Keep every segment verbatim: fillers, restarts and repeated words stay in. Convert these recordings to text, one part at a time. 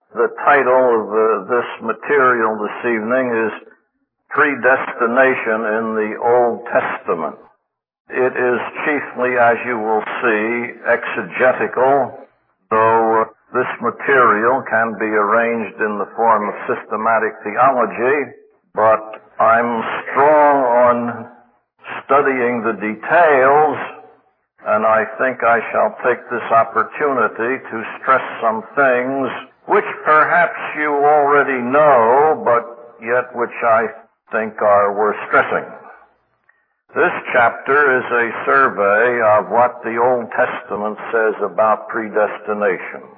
The title of uh, this material this evening is Predestination in the Old Testament. It is chiefly, as you will see, exegetical, though this material can be arranged in the form of systematic theology, but I'm strong on studying the details, and I think I shall take this opportunity to stress some things which perhaps you already know, but yet which I think are worth stressing. This chapter is a survey of what the Old Testament says about predestination.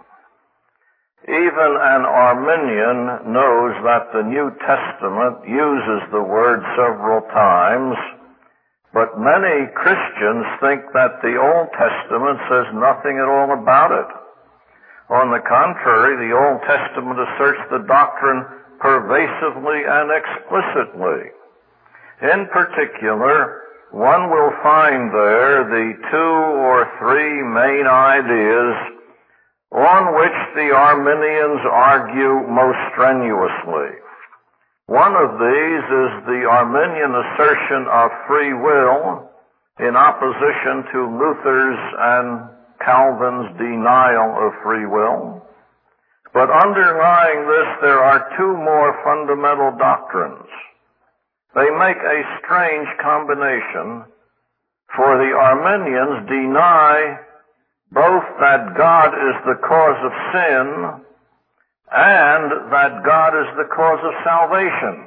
Even an Arminian knows that the New Testament uses the word several times, but many Christians think that the Old Testament says nothing at all about it. On the contrary, the Old Testament asserts the doctrine pervasively and explicitly. In particular, one will find there the two or three main ideas on which the Arminians argue most strenuously. One of these is the Arminian assertion of free will in opposition to Luther's and Calvin's denial of free will. But underlying this, there are two more fundamental doctrines. They make a strange combination, for the Arminians deny both that God is the cause of sin and that God is the cause of salvation.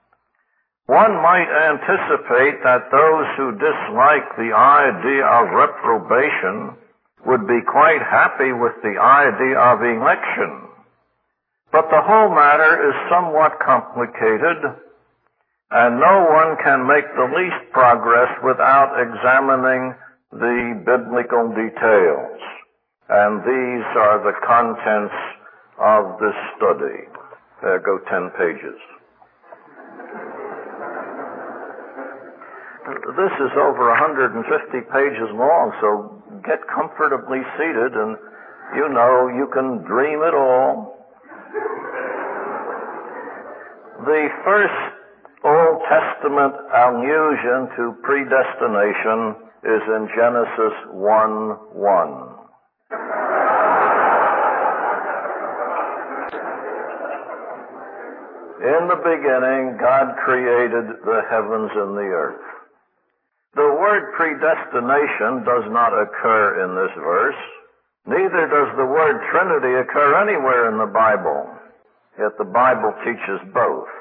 One might anticipate that those who dislike the idea of reprobation would be quite happy with the idea of election. But the whole matter is somewhat complicated, and no one can make the least progress without examining the biblical details. And these are the contents of this study. There go ten pages. This is over one hundred fifty pages long, so get comfortably seated, and you know you can dream it all. The first Old Testament allusion to predestination is in Genesis one one. In the beginning, God created the heavens and the earth. The word predestination does not occur in this verse. Neither does the word Trinity occur anywhere in the Bible. Yet the Bible teaches both.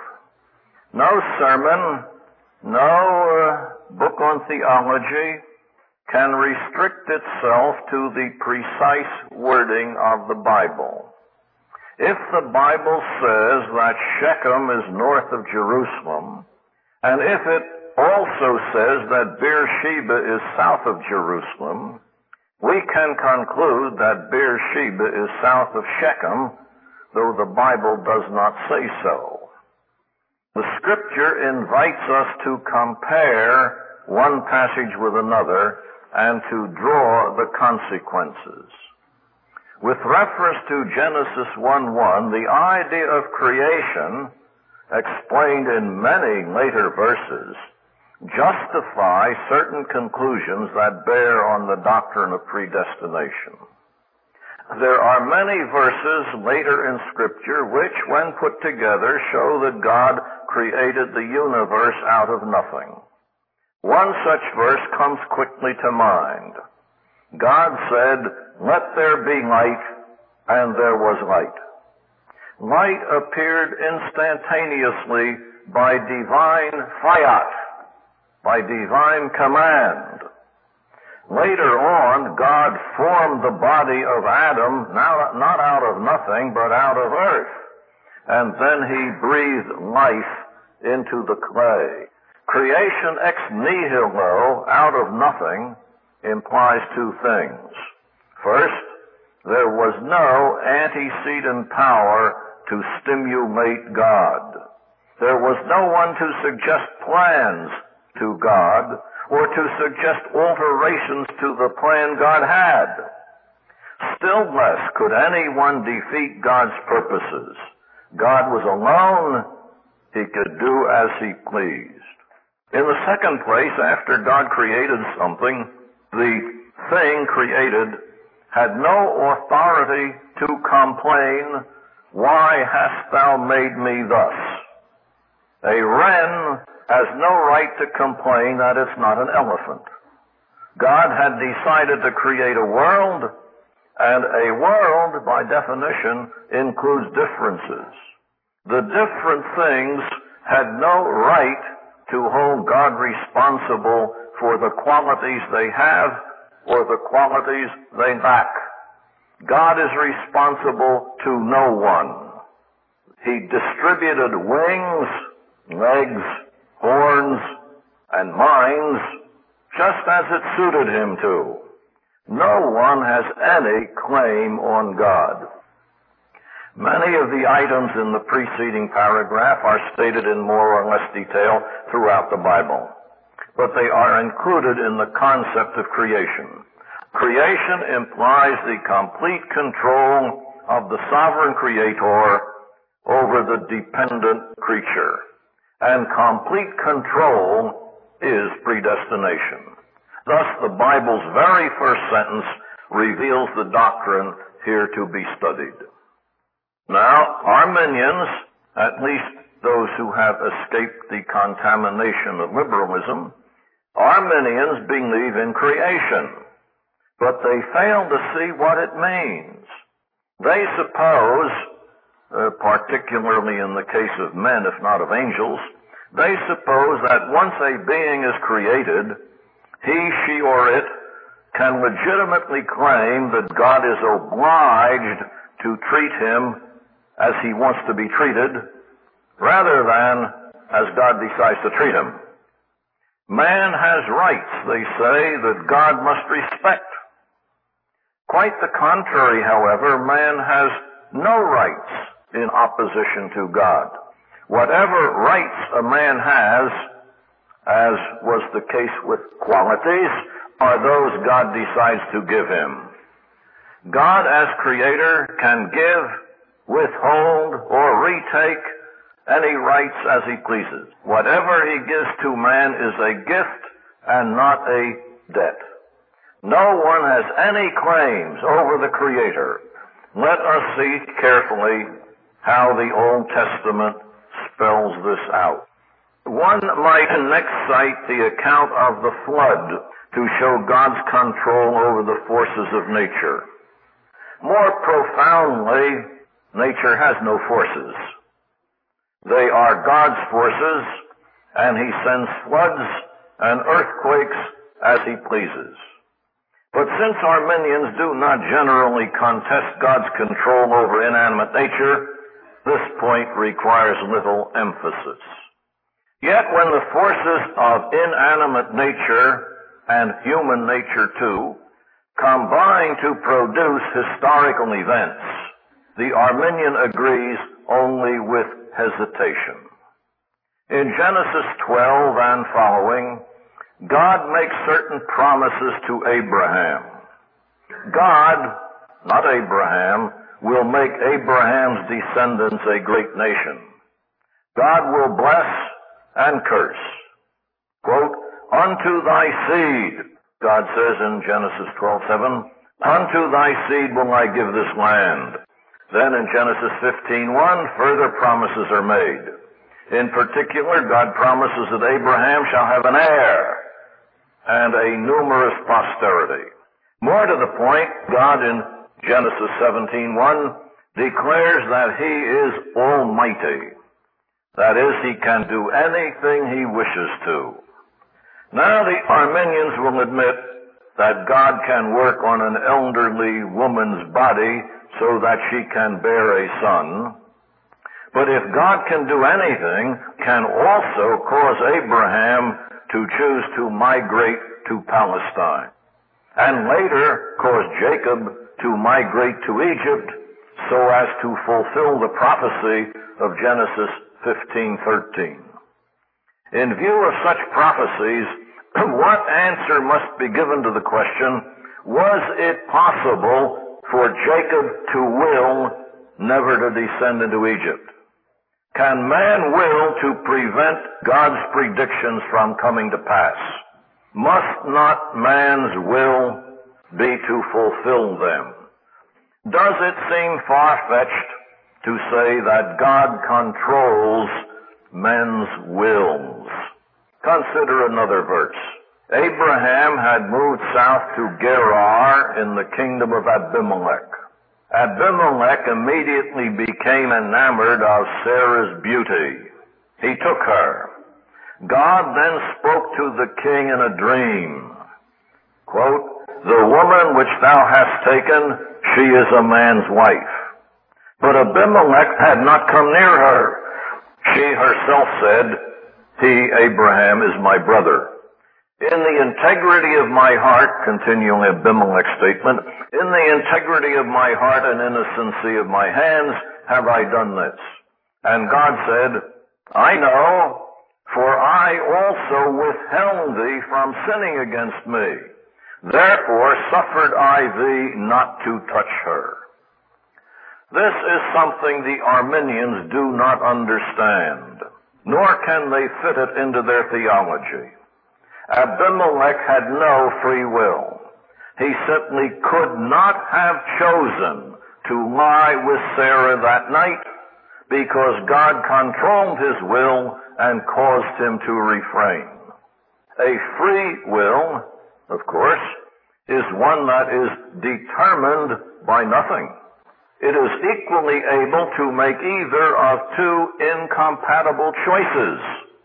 No sermon, no uh, book on theology can restrict itself to the precise wording of the Bible. If the Bible says that Shechem is north of Jerusalem, and if it also says that Beersheba is south of Jerusalem, we can conclude that Beersheba is south of Shechem, though the Bible does not say so. The Scripture invites us to compare one passage with another and to draw the consequences. With reference to Genesis one one, the idea of creation, explained in many later verses, justify certain conclusions that bear on the doctrine of predestination. There are many verses later in Scripture which, when put together, show that God created the universe out of nothing. One such verse comes quickly to mind. God said, "Let there be light," and there was light. Light appeared instantaneously by divine fiat, by divine command. Later on, God formed the body of Adam, now, not out of nothing, but out of earth. And then he breathed life into the clay. Creation ex nihilo, out of nothing, implies two things. First, there was no antecedent power to stimulate God. There was no one to suggest plans to God or to suggest alterations to the plan God had. Still less could anyone defeat God's purposes. God was alone. He could do as he pleased. In the second place, after God created something, the thing created had no authority to complain, "Why hast thou made me thus?" A wren has no right to complain that it's not an elephant. God had decided to create a world, and a world, by definition, includes differences. The different things had no right to hold God responsible for the qualities they have or the qualities they lack. God is responsible to no one. He distributed wings, legs, horns, and minds just as it suited him to. No one has any claim on God. Many of the items in the preceding paragraph are stated in more or less detail throughout the Bible, but they are included in the concept of creation. Creation implies the complete control of the sovereign creator over the dependent creature, and complete control is predestination. Thus, the Bible's very first sentence reveals the doctrine here to be studied. Now, Arminians, at least those who have escaped the contamination of liberalism, Arminians believe in creation, but they fail to see what it means. They suppose, uh, particularly in the case of men, if not of angels, they suppose that once a being is created, he, she, or it can legitimately claim that God is obliged to treat him as he wants to be treated, rather than as God decides to treat him. Man has rights, they say, that God must respect. Quite the contrary, however, man has no rights in opposition to God. Whatever rights a man has, as was the case with qualities, are those God decides to give him. God, as creator, can give, withhold, or retake any rights as he pleases. Whatever he gives to man is a gift and not a debt. No one has any claims over the Creator. Let us see carefully how the Old Testament spells this out. One might next cite the account of the flood to show God's control over the forces of nature. More profoundly, nature has no forces. They are God's forces, and he sends floods and earthquakes as he pleases. But since Arminians do not generally contest God's control over inanimate nature, this point requires little emphasis. Yet when the forces of inanimate nature, and human nature too, combine to produce historical events, the Arminian agrees only with hesitation. In Genesis twelve and following, God makes certain promises to Abraham. God, not Abraham, will make Abraham's descendants a great nation. God will bless and curse. Quote, "Unto thy seed," God says in Genesis twelve seven, "unto thy seed will I give this land." Then in Genesis fifteen one, further promises are made. In particular, God promises that Abraham shall have an heir and a numerous posterity. More to the point, God in Genesis seventeen one declares that he is almighty. That is, he can do anything he wishes to. Now the Arminians will admit that God can work on an elderly woman's body so that she can bear a son. But if God can do anything, can also cause Abraham to choose to migrate to Palestine, and later cause Jacob to migrate to Egypt so as to fulfill the prophecy of Genesis fifteen thirteen. In view of such prophecies, what answer must be given to the question, was it possible for Jacob to will never to descend into Egypt? Can man will to prevent God's predictions from coming to pass? Must not man's will be to fulfill them? Does it seem far-fetched to say that God controls men's wills? Consider another verse. Abraham had moved south to Gerar in the kingdom of Abimelech. Abimelech immediately became enamored of Sarah's beauty. He took her. God then spoke to the king in a dream. Quote, "The woman which thou hast taken, she is a man's wife." But Abimelech had not come near her. She herself said, "He, Abraham, is my brother. In the integrity of my heart," continuing Abimelech's statement, "in the integrity of my heart and innocency of my hands have I done this." And God said, "I know, for I also withheld thee from sinning against me. Therefore suffered I thee not to touch her." This is something the Arminians do not understand, nor can they fit it into their theology. Abimelech had no free will. He simply could not have chosen to lie with Sarah that night because God controlled his will and caused him to refrain. A free will, of course, is one that is determined by nothing. It is equally able to make either of two incompatible choices.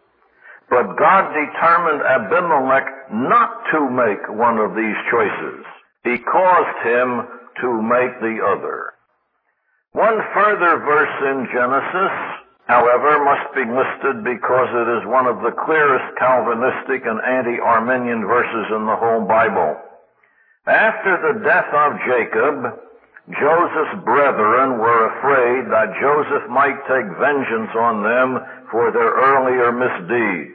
But God determined Abimelech not to make one of these choices. He caused him to make the other. One further verse in Genesis, however, must be listed because it is one of the clearest Calvinistic and anti-Arminian verses in the whole Bible. After the death of Jacob, Joseph's brethren were afraid that Joseph might take vengeance on them for their earlier misdeeds.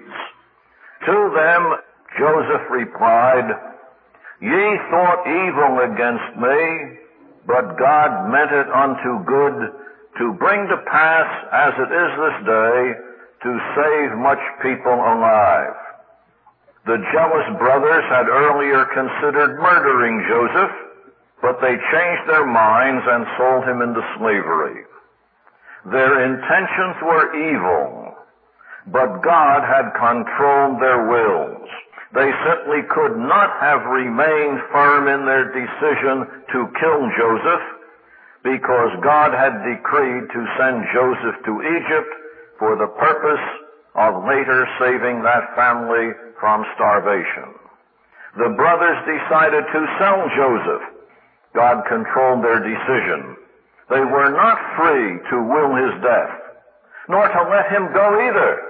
To them Joseph replied, "Ye thought evil against me, but God meant it unto good, to bring to pass, as it is this day, to save much people alive." The jealous brothers had earlier considered murdering Joseph, but they changed their minds and sold him into slavery. Their intentions were evil, but God had controlled their wills. They simply could not have remained firm in their decision to kill Joseph because God had decreed to send Joseph to Egypt for the purpose of later saving that family from starvation. The brothers decided to sell Joseph. God controlled their decision. They were not free to will his death, nor to let him go either.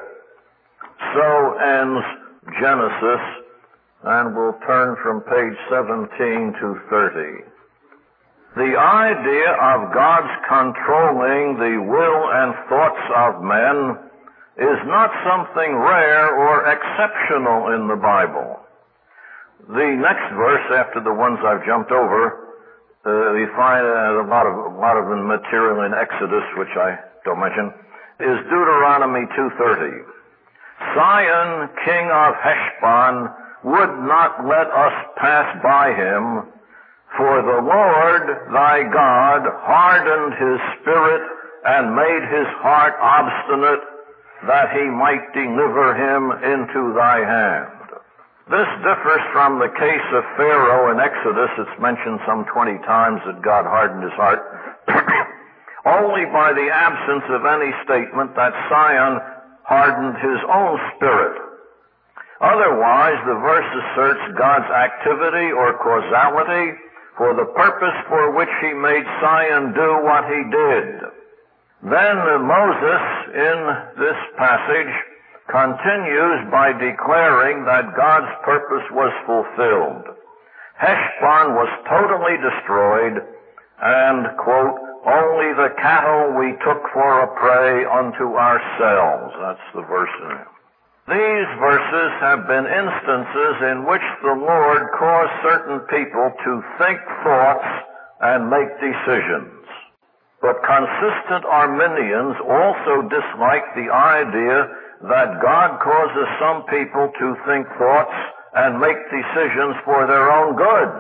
So ends Genesis, and we'll turn from page seventeen to thirty. The idea of God's controlling the will and thoughts of men is not something rare or exceptional in the Bible. The next verse, after the ones I've jumped over, uh, we find uh, a lot of a lot of material in Exodus, which I don't mention, is Deuteronomy two thirty. Sihon, king of Heshbon, would not let us pass by him, for the Lord thy God hardened his spirit and made his heart obstinate, that he might deliver him into thy hand. This differs from the case of Pharaoh in Exodus. It's mentioned some twenty times that God hardened his heart, only by the absence of any statement that Sihon hardened his own spirit. Otherwise, the verse asserts God's activity or causality for the purpose for which he made Sihon do what he did. Then Moses, in this passage, continues by declaring that God's purpose was fulfilled. Heshbon was totally destroyed, and, quote, only the cattle we took for a prey unto ourselves. That's the verse in it. These verses have been instances in which the Lord caused certain people to think thoughts and make decisions. But consistent Arminians also dislike the idea that God causes some people to think thoughts and make decisions for their own good.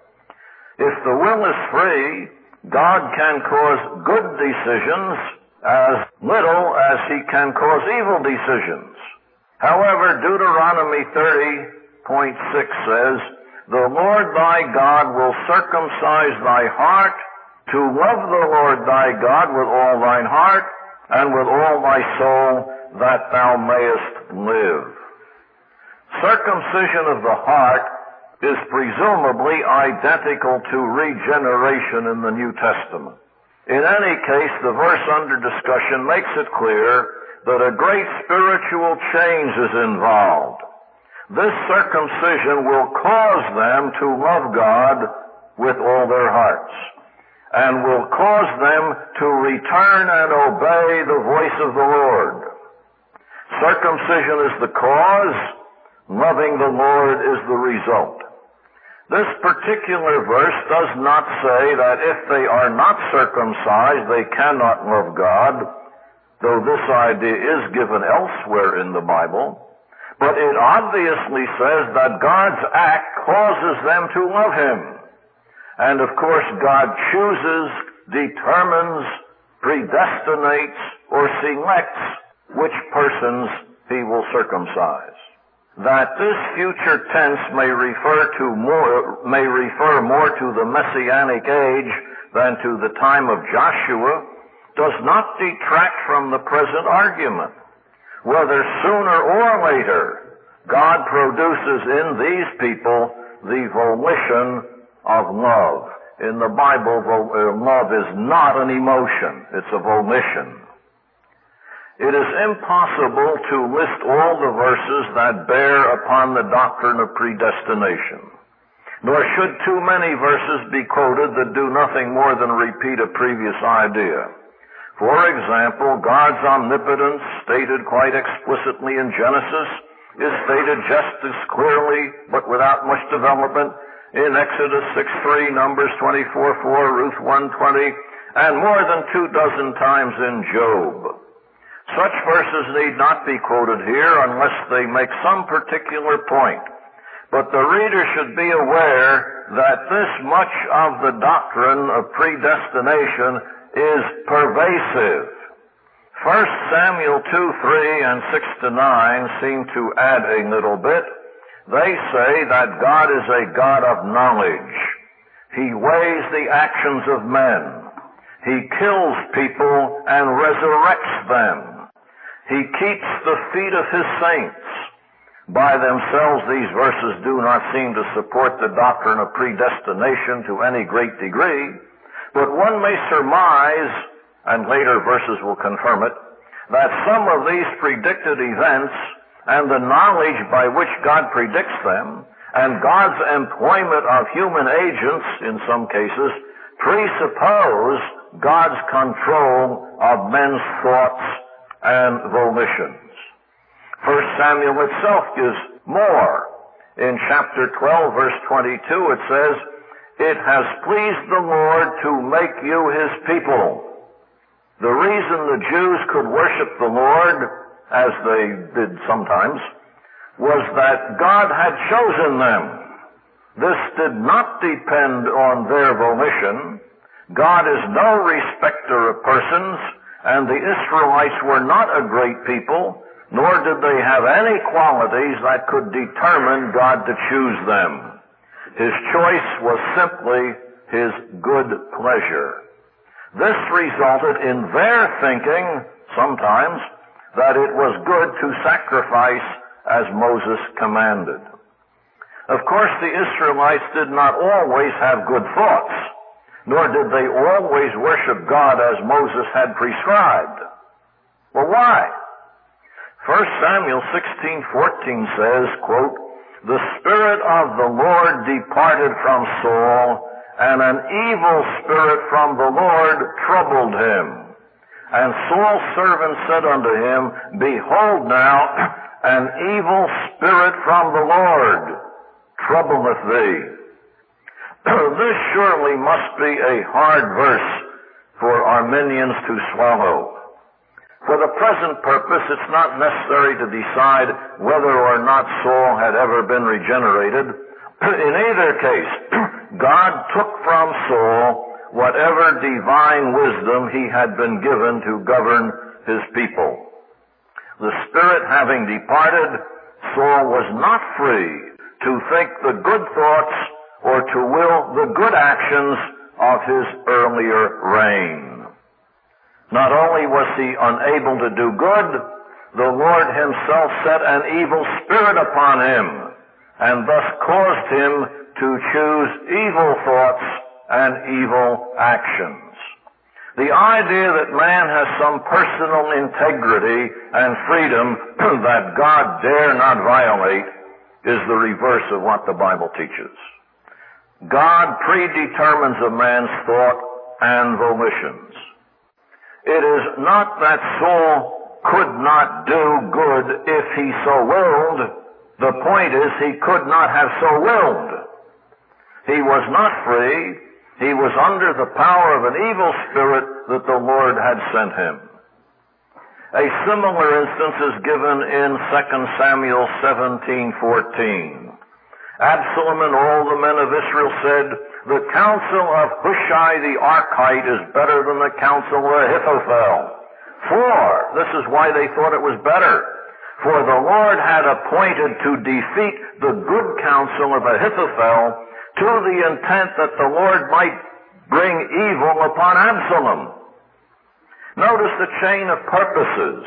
If the will is free, God can cause good decisions as little as he can cause evil decisions. However, Deuteronomy thirty point six says, "The Lord thy God will circumcise thy heart to love the Lord thy God with all thine heart and with all thy soul, that thou mayest live." Circumcision of the heart is presumably identical to regeneration in the New Testament. In any case, the verse under discussion makes it clear that a great spiritual change is involved. This circumcision will cause them to love God with all their hearts, and will cause them to return and obey the voice of the Lord. Circumcision is the cause, loving the Lord is the result. This particular verse does not say that if they are not circumcised, they cannot love God, though this idea is given elsewhere in the Bible. But it obviously says that God's act causes them to love him. And of course, God chooses, determines, predestinates, or selects which persons he will circumcise. That this future tense may refer to more, may refer more to the Messianic age than to the time of Joshua does not detract from the present argument. Whether sooner or later, God produces in these people the volition of love. In the Bible, love is not an emotion, it's a volition. It is impossible to list all the verses that bear upon the doctrine of predestination. Nor should too many verses be quoted that do nothing more than repeat a previous idea. For example, God's omnipotence, stated quite explicitly in Genesis, is stated just as clearly, but without much development, in Exodus six three, Numbers twenty-four four, Ruth one twenty, and more than two dozen times in Job. Such verses need not be quoted here unless they make some particular point. But the reader should be aware that this much of the doctrine of predestination is pervasive. First Samuel two three and six to nine seem to add a little bit. They say that God is a God of knowledge. He weighs the actions of men. He kills people and resurrects them. He keeps the feet of his saints. By themselves, these verses do not seem to support the doctrine of predestination to any great degree, but one may surmise, and later verses will confirm it, that some of these predicted events and the knowledge by which God predicts them and God's employment of human agents in some cases presuppose God's control of men's thoughts and volitions. First Samuel itself gives more. In chapter twelve, verse twenty-two, it says, "It has pleased the Lord to make you his people." The reason the Jews could worship the Lord, as they did sometimes, was that God had chosen them. This did not depend on their volition. God is no respecter of persons, and the Israelites were not a great people, nor did they have any qualities that could determine God to choose them. His choice was simply his good pleasure. This resulted in their thinking, sometimes, that it was good to sacrifice as Moses commanded. Of course, the Israelites did not always have good thoughts, nor did they always worship God as Moses had prescribed. Well, why? First Samuel sixteen fourteen says, quote, "The Spirit of the Lord departed from Saul, and an evil spirit from the Lord troubled him. And Saul's servant said unto him, Behold now, an evil spirit from the Lord troubleth thee." This surely must be a hard verse for Arminians to swallow. For the present purpose, it's not necessary to decide whether or not Saul had ever been regenerated. In either case, God took from Saul whatever divine wisdom he had been given to govern his people. The Spirit having departed, Saul was not free to think the good thoughts or to will the good actions of his earlier reign. Not only was he unable to do good, the Lord himself set an evil spirit upon him, and thus caused him to choose evil thoughts and evil actions. The idea that man has some personal integrity and freedom that God dare not violate is the reverse of what the Bible teaches. God predetermines a man's thought and volitions. It is not that Saul could not do good if he so willed. The point is he could not have so willed. He was not free. He was under the power of an evil spirit that the Lord had sent him. A similar instance is given in Second Samuel seventeen fourteen. Absalom and all the men of Israel said, "The counsel of Hushai the Archite is better than the counsel of Ahithophel." For, this is why they thought it was better, for the Lord had appointed to defeat the good counsel of Ahithophel to the intent that the Lord might bring evil upon Absalom. Notice the chain of purposes.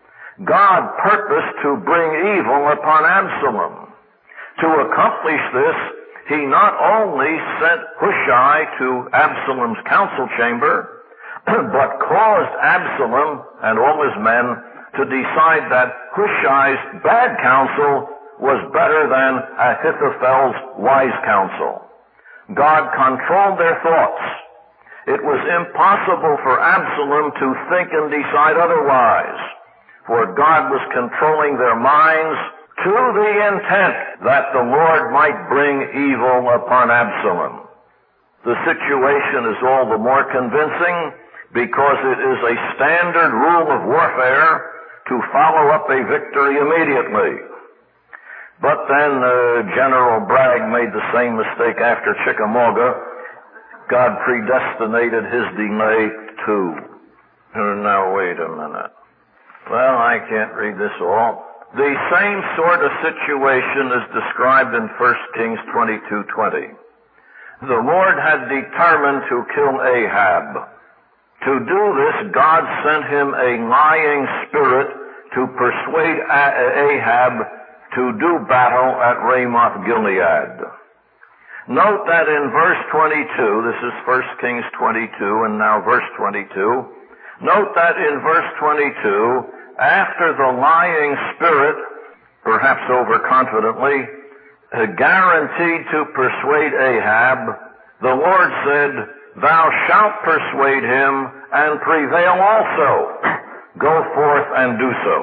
God purposed to bring evil upon Absalom. To accomplish this, he not only sent Hushai to Absalom's council chamber, but caused Absalom and all his men to decide that Hushai's bad counsel was better than Ahithophel's wise counsel. God controlled their thoughts. It was impossible for Absalom to think and decide otherwise, for God was controlling their minds to the intent that the Lord might bring evil upon Absalom. The situation is all the more convincing because it is a standard rule of warfare to follow up a victory immediately. But then uh, General Bragg made the same mistake after Chickamauga. God predestinated his delay too. Now wait a minute. Well, I can't read this all. The same sort of situation is described in First Kings twenty-two twenty. The Lord had determined to kill Ahab. To do this, God sent him a lying spirit to persuade Ahab to do battle at Ramoth Gilead. Note that in verse twenty-two, this is First Kings twenty-two and now verse twenty-two, note that in verse twenty-two, after the lying spirit, perhaps overconfidently, guaranteed to persuade Ahab, the Lord said, "Thou shalt persuade him and prevail also. Go forth and do so."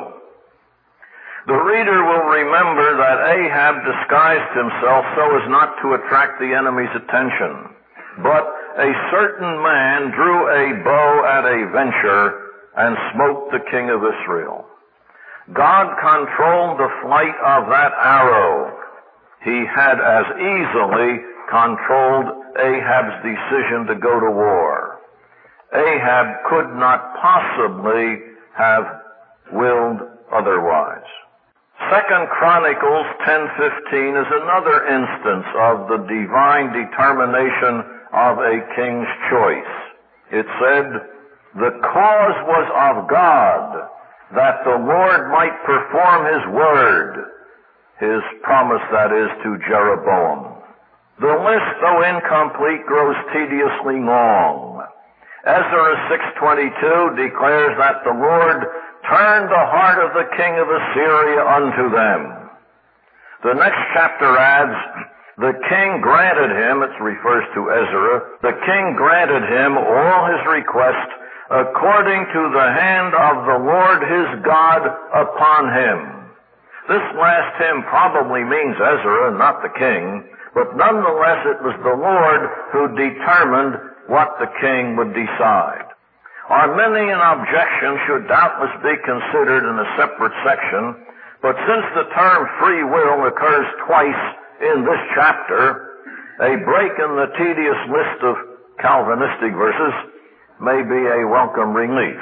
The reader will remember that Ahab disguised himself so as not to attract the enemy's attention. But a certain man drew a bow at a venture and smote the king of Israel. God controlled the flight of that arrow. He had as easily controlled Ahab's decision to go to war. Ahab could not possibly have willed otherwise. Second Chronicles ten fifteen is another instance of the divine determination of a king's choice. It said, "The cause was of God, that the Lord might perform his word," his promise, that is, to Jeroboam. The list, though incomplete, grows tediously long. Ezra six twenty-two declares that the Lord turned the heart of the king of Assyria unto them. The next chapter adds, the king granted him, it refers to Ezra, the king granted him all his requests according to the hand of the Lord his God upon him. This last hymn probably means Ezra, not the king, but nonetheless it was the Lord who determined what the king would decide. Arminian objections should doubtless be considered in a separate section, but since the term free will occurs twice in this chapter, a break in the tedious list of Calvinistic verses may be a welcome relief.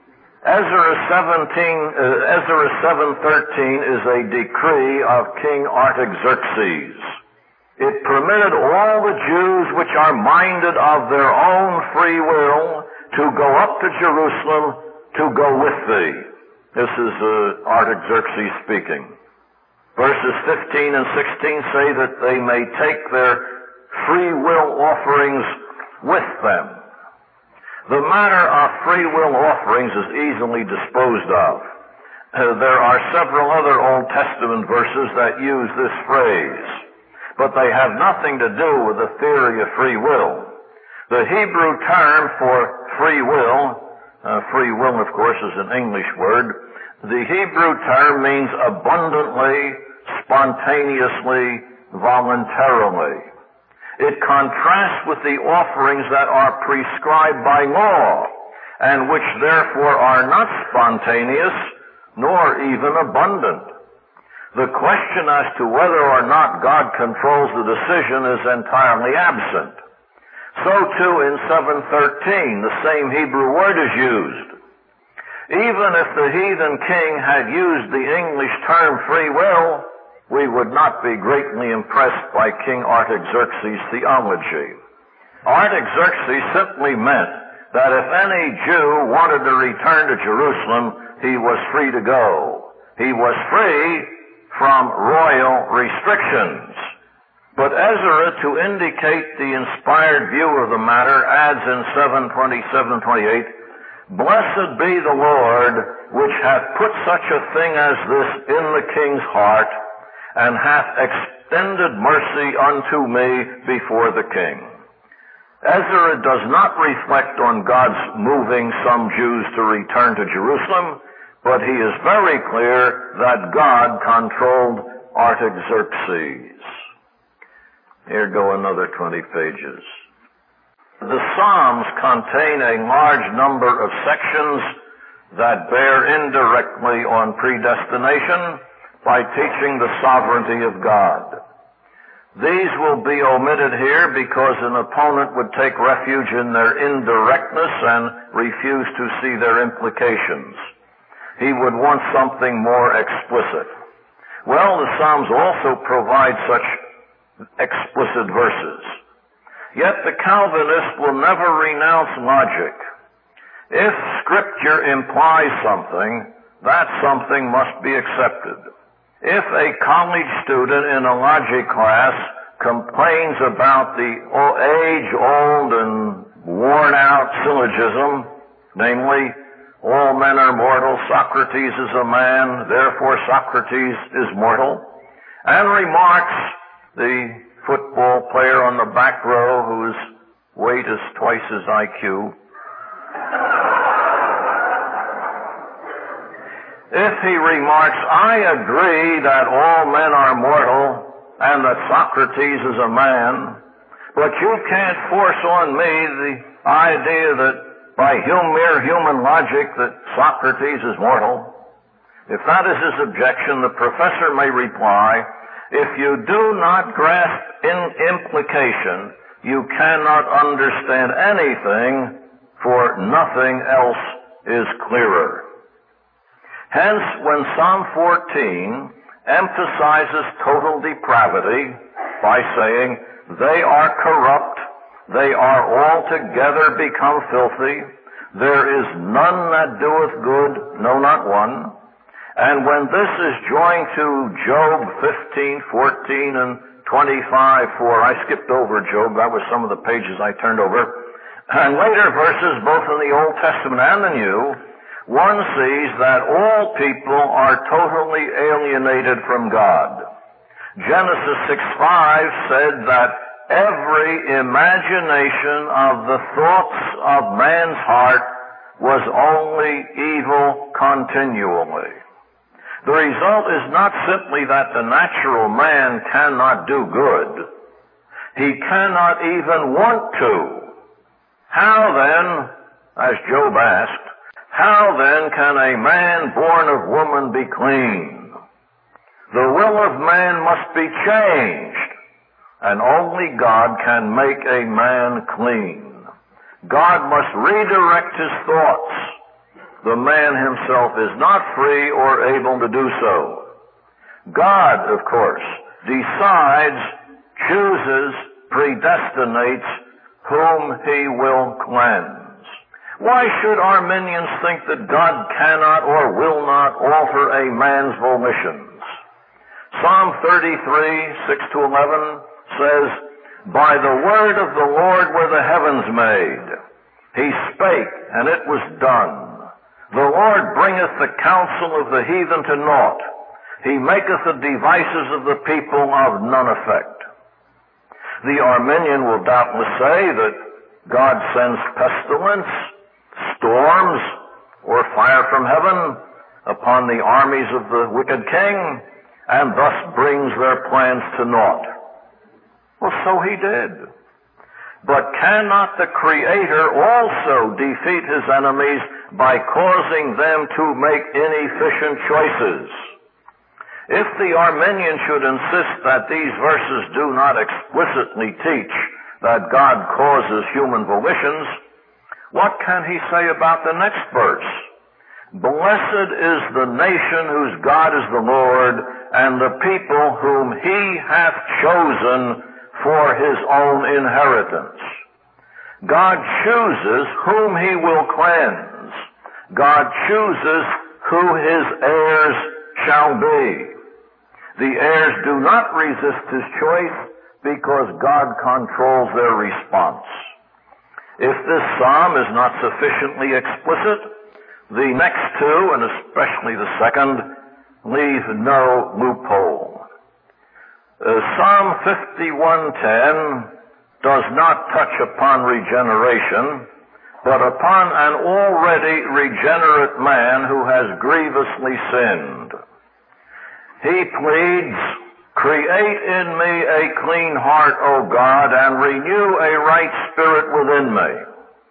Ezra seventeen, uh, Ezra seven thirteen is a decree of King Artaxerxes. It permitted all the Jews which are minded of their own free will to go up to Jerusalem to go with thee. This is uh, Artaxerxes speaking. Verses fifteen and sixteen say that they may take their free will offerings with them. The matter of free will offerings is easily disposed of. Uh, there are several other Old Testament verses that use this phrase, but they have nothing to do with the theory of free will. The Hebrew term for free will, uh, free will of course is an English word, the Hebrew term means abundantly, spontaneously, voluntarily. It contrasts with the offerings that are prescribed by law, and which therefore are not spontaneous, nor even abundant. The question as to whether or not God controls the decision is entirely absent. So too in seven thirteen, the same Hebrew word is used. Even if the heathen king had used the English term free will, we would not be greatly impressed by King Artaxerxes' theology. Artaxerxes simply meant that if any Jew wanted to return to Jerusalem, he was free to go. He was free from royal restrictions. But Ezra, to indicate the inspired view of the matter, adds in seven twenty-seven twenty-eight, "Blessed be the Lord, which hath put such a thing as this in the king's heart, and hath extended mercy unto me before the king." Ezra does not reflect on God's moving some Jews to return to Jerusalem, but he is very clear that God controlled Artaxerxes. Here go another twenty pages. The Psalms contain a large number of sections that bear indirectly on predestination by teaching the sovereignty of God. These will be omitted here because an opponent would take refuge in their indirectness and refuse to see their implications. He would want something more explicit. Well, the Psalms also provide such explicit verses. Yet the Calvinist will never renounce logic. If Scripture implies something, that something must be accepted. If a college student in a logic class complains about the age-old and worn-out syllogism, namely, all men are mortal, Socrates is a man, therefore Socrates is mortal, and remarks, the football player on the back row whose weight is twice his I Q, if he remarks, "I agree that all men are mortal and that Socrates is a man, but you can't force on me the idea that by hum, mere human logic that Socrates is mortal," if that is his objection, the professor may reply, "If you do not grasp in implication, you cannot understand anything, for nothing else is clearer." Hence, when Psalm fourteen emphasizes total depravity by saying, "They are corrupt, they are altogether become filthy, there is none that doeth good, no, not one," and when this is joined to Job fifteen, fourteen, and twenty-five, four, I skipped over Job, that was some of the pages I turned over, and later verses both in the Old Testament and the New, one sees that all people are totally alienated from God. Genesis six five said that every imagination of the thoughts of man's heart was only evil continually. The result is not simply that the natural man cannot do good. He cannot even want to. How then, as Job asked, how then can a man born of woman be clean? The will of man must be changed, and only God can make a man clean. God must redirect his thoughts. The man himself is not free or able to do so. God, of course, decides, chooses, predestinates whom he will cleanse. Why should Arminians think that God cannot or will not alter a man's volitions? Psalm thirty-three, six to eleven says, "By the word of the Lord were the heavens made. He spake, and it was done. The Lord bringeth the counsel of the heathen to naught. He maketh the devices of the people of none effect." The Arminian will doubtless say that God sends pestilence, storms, or fire from heaven upon the armies of the wicked king, and thus brings their plans to naught. Well, so he did. But cannot the Creator also defeat his enemies by causing them to make inefficient choices? If the Arminian should insist that these verses do not explicitly teach that God causes human volitions, what can he say about the next verse? "Blessed is the nation whose God is the Lord, and the people whom he hath chosen for his own inheritance." God chooses whom he will cleanse. God chooses who his heirs shall be. The heirs do not resist his choice because God controls their response. If this psalm is not sufficiently explicit, the next two, and especially the second, leave no loophole. Uh, Psalm fifty-one ten does not touch upon regeneration, but upon an already regenerate man who has grievously sinned. He pleads, "Create in me a clean heart, O God, and renew a right spirit within me."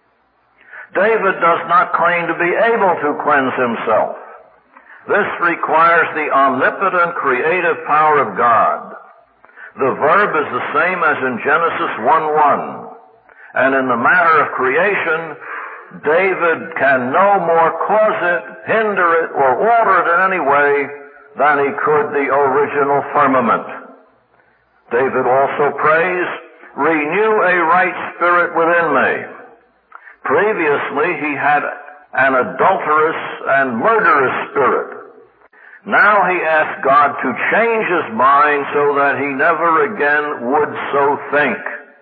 David does not claim to be able to cleanse himself. This requires the omnipotent creative power of God. The verb is the same as in Genesis one one. And in the matter of creation, David can no more cause it, hinder it, or alter it in any way than he could the original firmament. David also prays, "Renew a right spirit within me." Previously, he had an adulterous and murderous spirit. Now he asks God to change his mind so that he never again would so think.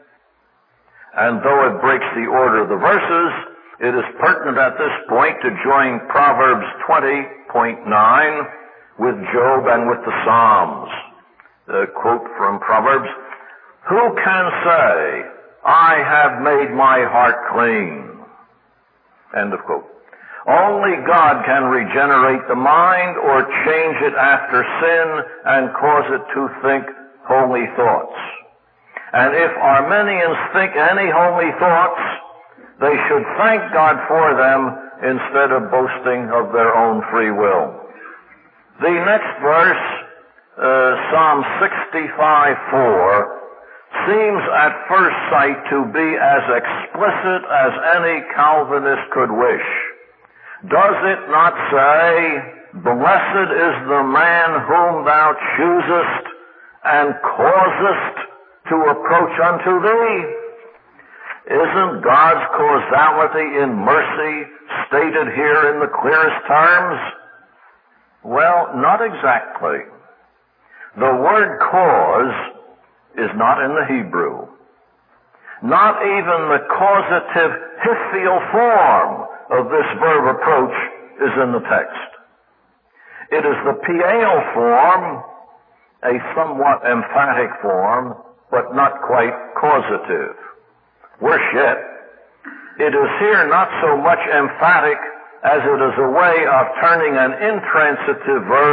And though it breaks the order of the verses, it is pertinent at this point to join Proverbs twenty point nine with Job and with the Psalms. A quote from Proverbs, "Who can say, I have made my heart clean?" End of quote. Only God can regenerate the mind or change it after sin and cause it to think holy thoughts. And if Arminians think any holy thoughts, they should thank God for them instead of boasting of their own free will. The next verse, uh, Psalm sixty-five four, seems at first sight to be as explicit as any Calvinist could wish. Does it not say, "Blessed is the man whom thou choosest and causest to approach unto thee"? Isn't God's causality in mercy stated here in the clearest terms? Well, not exactly. The word cause is not in the Hebrew. Not even the causative hiphil form of this verb approach is in the text. It is the piel form, a somewhat emphatic form, but not quite causative. Worse yet, it is here not so much emphatic as it is a way of turning an intransitive verb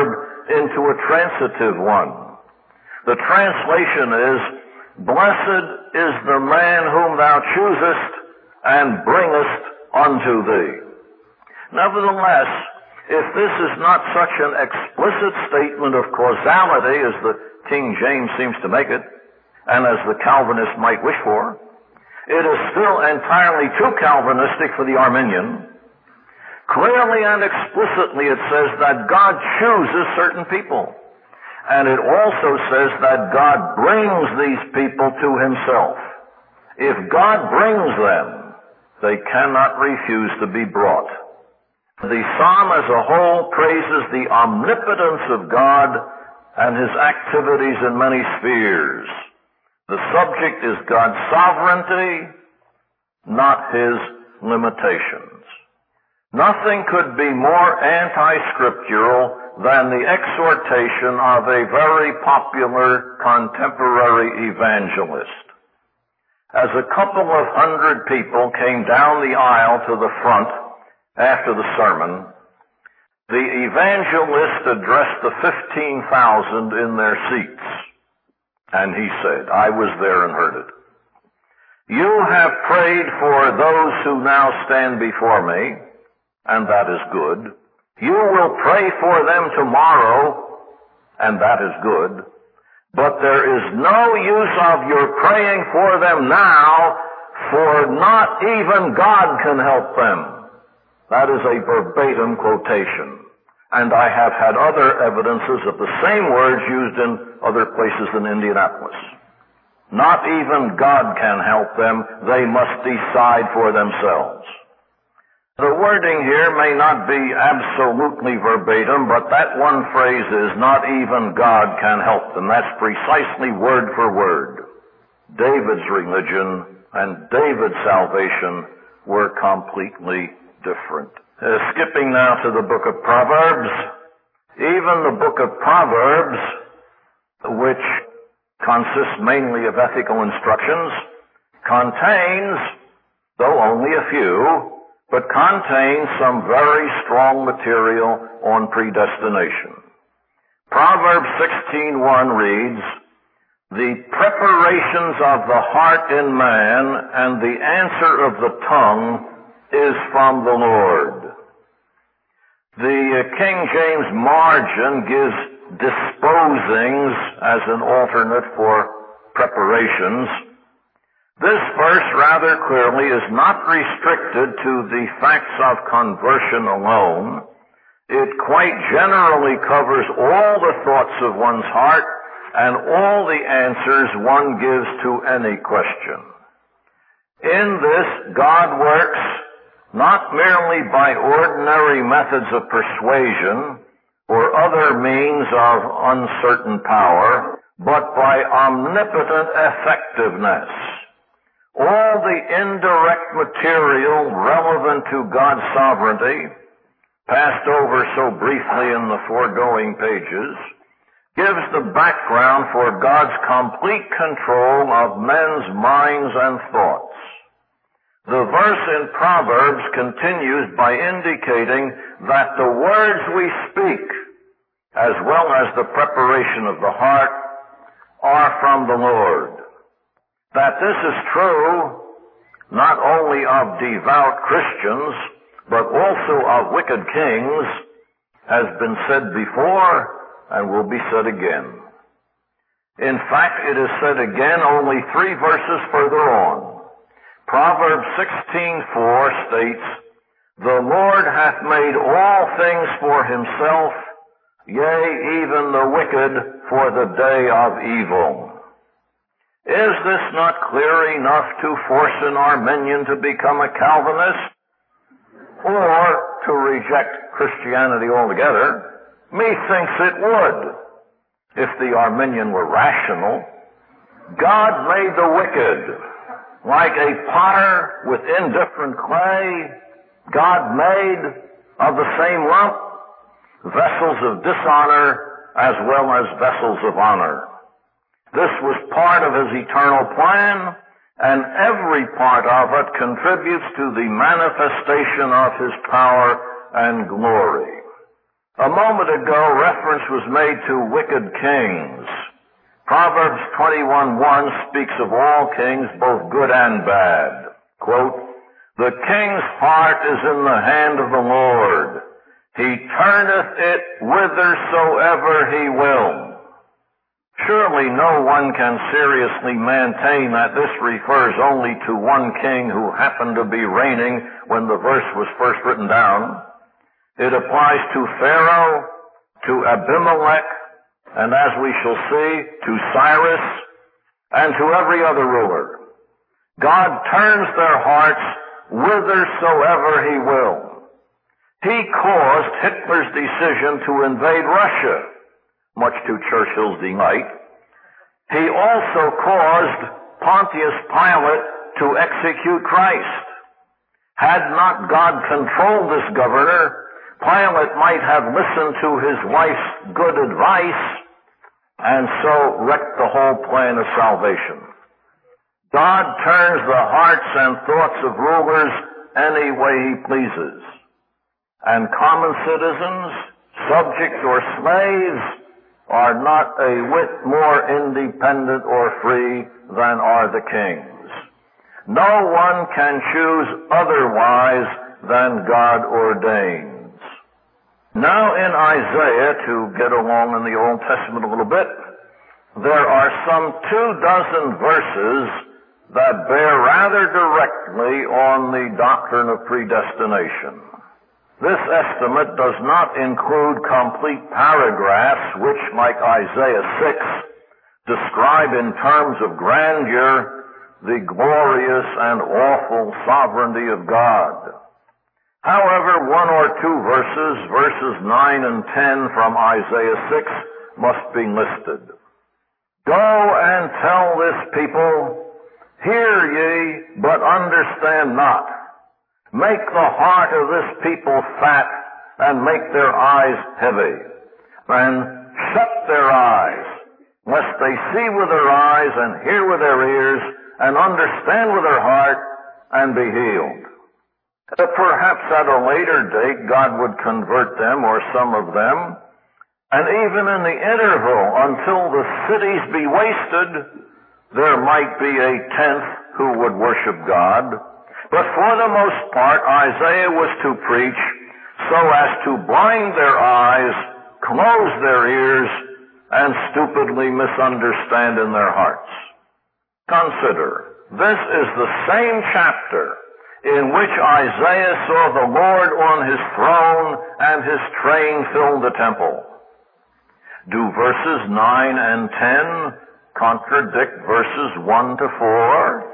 into a transitive one. The translation is, "Blessed is the man whom thou choosest and bringest unto thee." Nevertheless, if this is not such an explicit statement of causality as the King James seems to make it, and as the Calvinist might wish for, it is still entirely too Calvinistic for the Arminian. Clearly and explicitly it says that God chooses certain people. And it also says that God brings these people to himself. If God brings them, they cannot refuse to be brought. The psalm as a whole praises the omnipotence of God and his activities in many spheres. The subject is God's sovereignty, not his limitations. Nothing could be more anti-scriptural than the exhortation of a very popular contemporary evangelist. As a couple of hundred people came down the aisle to the front after the sermon, the evangelist addressed the fifteen thousand in their seats, and he said, I was there and heard it, "You have prayed for those who now stand before me, and that is good. You will pray for them tomorrow, and that is good. But there is no use of your praying for them now, for not even God can help them." That is a verbatim quotation. And I have had other evidences of the same words used in other places in Indianapolis. Not even God can help them. They must decide for themselves. The wording here may not be absolutely verbatim, but that one phrase is, "Not even God can help them." That's precisely word for word. David's religion and David's salvation were completely different. Uh, skipping now to the book of Proverbs. Even the book of Proverbs, which consists mainly of ethical instructions, contains, though only a few, but contains some very strong material on predestination. Proverbs sixteen one reads, "The preparations of the heart in man and the answer of the tongue is from the Lord." The King James margin gives disposings as an alternate for preparations. This verse rather clearly is not restricted to the facts of conversion alone. It quite generally covers all the thoughts of one's heart and all the answers one gives to any question. In this, God works not merely by ordinary methods of persuasion or other means of uncertain power, but by omnipotent effectiveness. All the indirect material relevant to God's sovereignty, passed over so briefly in the foregoing pages, gives the background for God's complete control of men's minds and thoughts. The verse in Proverbs continues by indicating that the words we speak, as well as the preparation of the heart, are from the Lord. That this is true not only of devout Christians, but also of wicked kings, has been said before and will be said again. In fact, it is said again only three verses further on. Proverbs sixteen four states, "The Lord hath made all things for himself, yea, even the wicked for the day of evil." Is this not clear enough to force an Arminian to become a Calvinist or to reject Christianity altogether? Methinks it would, if the Arminian were rational. God made the wicked. Like a potter with indifferent clay, God made of the same lump vessels of dishonor as well as vessels of honor. This was part of his eternal plan, and every part of it contributes to the manifestation of his power and glory. A moment ago, reference was made to wicked kings. Proverbs twenty-one one speaks of all kings, both good and bad. Quote, "The king's heart is in the hand of the Lord. He turneth it whithersoever he will." Surely no one can seriously maintain that this refers only to one king who happened to be reigning when the verse was first written down. It applies to Pharaoh, to Abimelech, and as we shall see, to Cyrus, and to every other ruler. God turns their hearts whithersoever he will. He caused Hitler's decision to invade Russia, much to Churchill's delight. He also caused Pontius Pilate to execute Christ. Had not God controlled this governor, Pilate might have listened to his wife's good advice and so wrecked the whole plan of salvation. God turns the hearts and thoughts of rulers any way he pleases. And common citizens, subjects or slaves, are not a whit more independent or free than are the kings. No one can choose otherwise than God ordains. Now in Isaiah, to get along in the Old Testament a little bit, there are some two dozen verses that bear rather directly on the doctrine of predestination. This estimate does not include complete paragraphs which, like Isaiah six, describe in terms of grandeur the glorious and awful sovereignty of God. However, one or two verses, verses nine and ten from Isaiah six, must be listed. "Go and tell this people, hear ye, but understand not. Make the heart of this people fat, and make their eyes heavy. And shut their eyes, lest they see with their eyes, and hear with their ears, and understand with their heart, and be healed." Uh, perhaps at a later date God would convert them, or some of them, and even in the interval until the cities be wasted, there might be a tenth who would worship God. But for the most part, Isaiah was to preach so as to blind their eyes, close their ears, and stupidly misunderstand in their hearts. Consider, this is the same chapter in which Isaiah saw the Lord on his throne and his train fill the temple. Do verses nine and ten contradict verses one to four?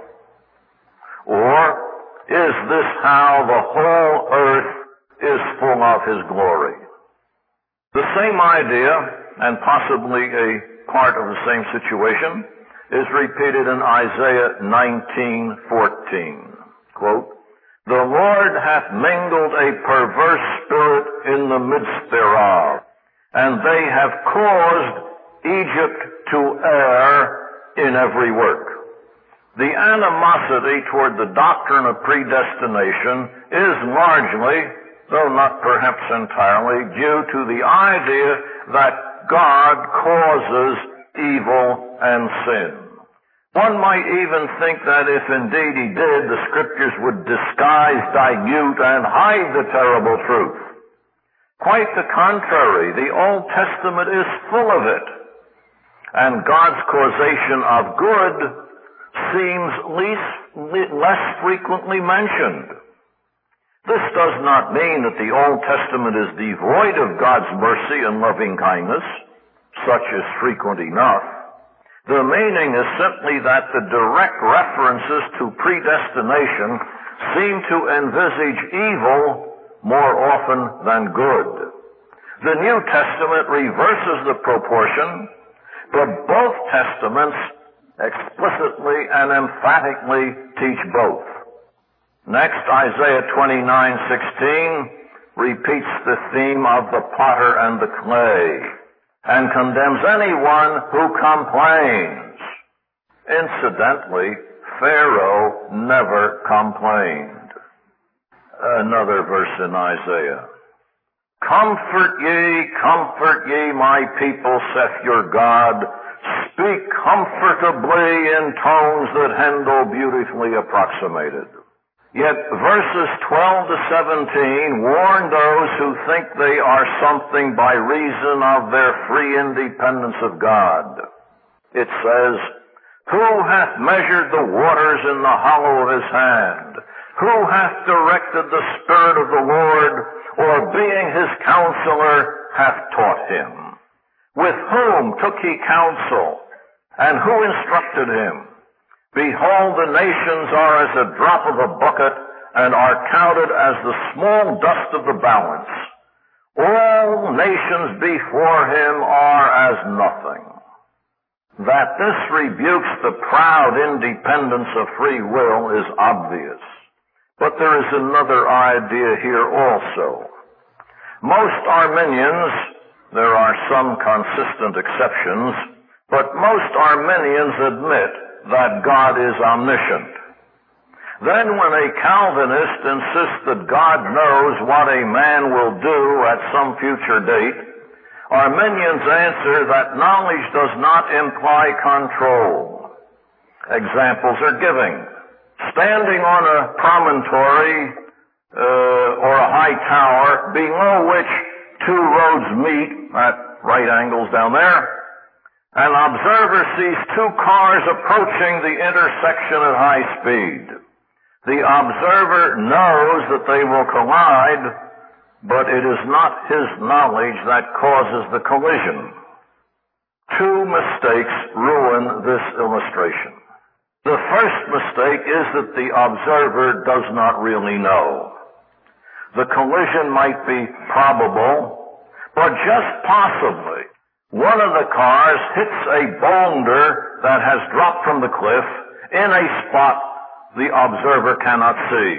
Or is this how the whole earth is full of his glory? The same idea, and possibly a part of the same situation, is repeated in Isaiah nineteen fourteen. Quote, "The Lord hath mingled a perverse spirit in the midst thereof, and they have caused Egypt to err in every work." The animosity toward the doctrine of predestination is largely, though not perhaps entirely, due to the idea that God causes evil and sin. One might even think that if indeed he did, the Scriptures would disguise, dilute, and hide the terrible truth. Quite the contrary, the Old Testament is full of it, and God's causation of good seems least, less frequently mentioned. This does not mean that the Old Testament is devoid of God's mercy and loving kindness. Such is frequent enough. The meaning is simply that the direct references to predestination seem to envisage evil more often than good. The New Testament reverses the proportion, but both Testaments explicitly and emphatically teach both. Next, Isaiah twenty-nine sixteen repeats the theme of the potter and the clay, and condemns anyone who complains. Incidentally, Pharaoh never complained. Another verse in Isaiah. Comfort ye, comfort ye, my people, saith your God. Speak comfortably in tones that Handel beautifully approximated. Yet verses twelve to seventeen warn those who think they are something by reason of their free independence of God. It says, Who hath measured the waters in the hollow of his hand? Who hath directed the Spirit of the Lord, or being his counselor, hath taught him? With whom took he counsel, and who instructed him? Behold, the nations are as a drop of a bucket, and are counted as the small dust of the balance. All nations before him are as nothing. That this rebukes the proud independence of free will is obvious. But there is another idea here also. Most Arminians, there are some consistent exceptions, but most Arminians admit that God is omniscient. Then when a Calvinist insists that God knows what a man will do at some future date, Arminians answer that knowledge does not imply control. Examples are given. Standing on a promontory uh, or a high tower below which two roads meet at right angles down there, an observer sees two cars approaching the intersection at high speed. The observer knows that they will collide, but it is not his knowledge that causes the collision. Two mistakes ruin this illustration. The first mistake is that the observer does not really know. The collision might be probable, but just possibly one of the cars hits a boulder that has dropped from the cliff in a spot the observer cannot see.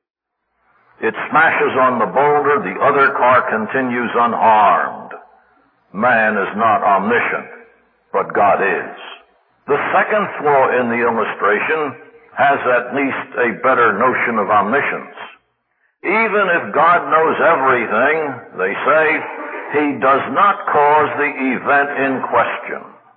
It smashes on the boulder, the other car continues unharmed. Man is not omniscient, but God is. The second flaw in the illustration has at least a better notion of omniscience. Even if God knows everything, they say, he does not cause the event in question.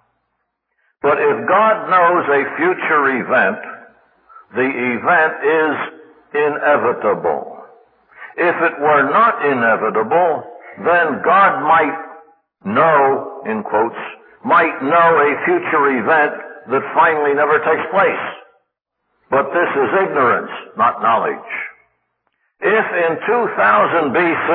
But if God knows a future event, the event is inevitable. If it were not inevitable, then God might know, in quotes, might know a future event that finally never takes place. But this is ignorance, not knowledge. If in two thousand B C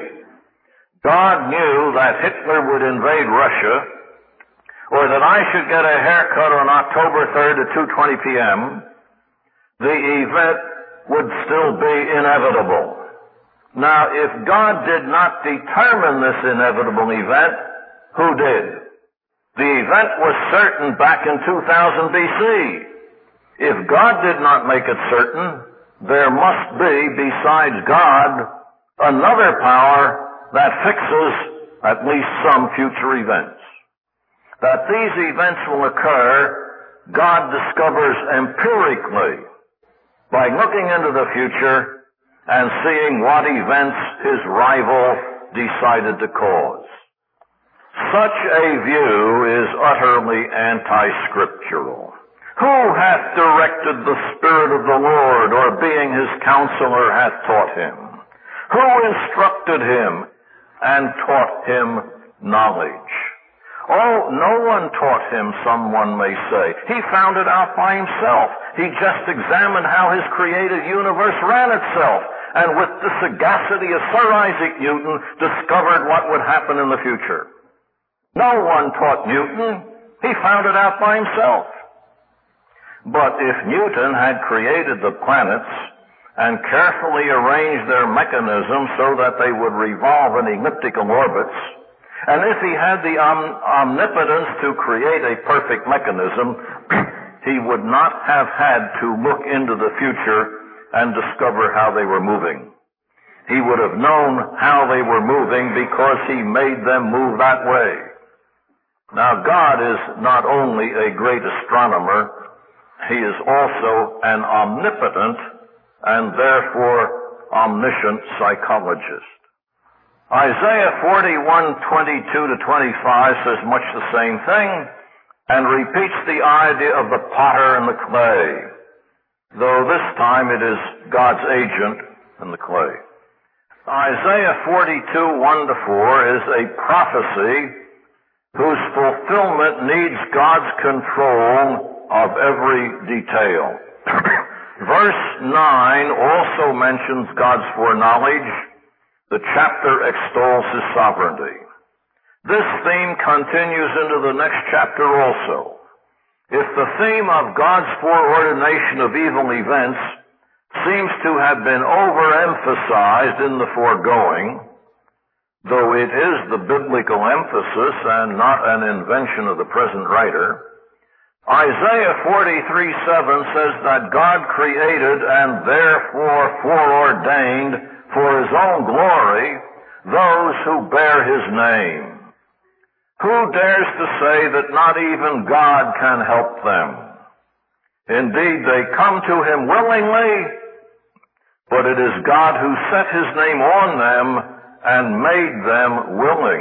God knew that Hitler would invade Russia, or that I should get a haircut on October third at two twenty p.m., the event would still be inevitable. Now, if God did not determine this inevitable event, who did? The event was certain back in two thousand B C. If God did not make it certain, there must be, besides God, another power that fixes at least some future events. That these events will occur, God discovers empirically by looking into the future and seeing what events his rival decided to cause. Such a view is utterly anti-scriptural. Who hath directed the Spirit of the Lord, or being his counselor hath taught him? Who instructed him and taught him knowledge? Oh, no one taught him, someone may say. He found it out by himself. He just examined how his created universe ran itself, and with the sagacity of Sir Isaac Newton, discovered what would happen in the future. No one taught Newton. He found it out by himself. But if Newton had created the planets and carefully arranged their mechanism so that they would revolve in elliptical orbits, and if he had the om- omnipotence to create a perfect mechanism, he would not have had to look into the future and discover how they were moving. He would have known how they were moving because he made them move that way. Now, God is not only a great astronomer, he is also an omnipotent and therefore omniscient psychologist. Isaiah forty-one, twenty-two to twenty-five says much the same thing and repeats the idea of the potter and the clay, though this time it is God's agent in the clay. Isaiah forty-two, one to four is a prophecy whose fulfillment needs God's control of every detail. Verse nine also mentions God's foreknowledge. The chapter extols His sovereignty. This theme continues into the next chapter also. If the theme of God's foreordination of evil events seems to have been overemphasized in the foregoing, though it is the biblical emphasis and not an invention of the present writer, Isaiah forty-three, seven says that God created and therefore foreordained for His own glory those who bear His name. Who dares to say that not even God can help them? Indeed, they come to Him willingly, but it is God who set His name on them and made them willing.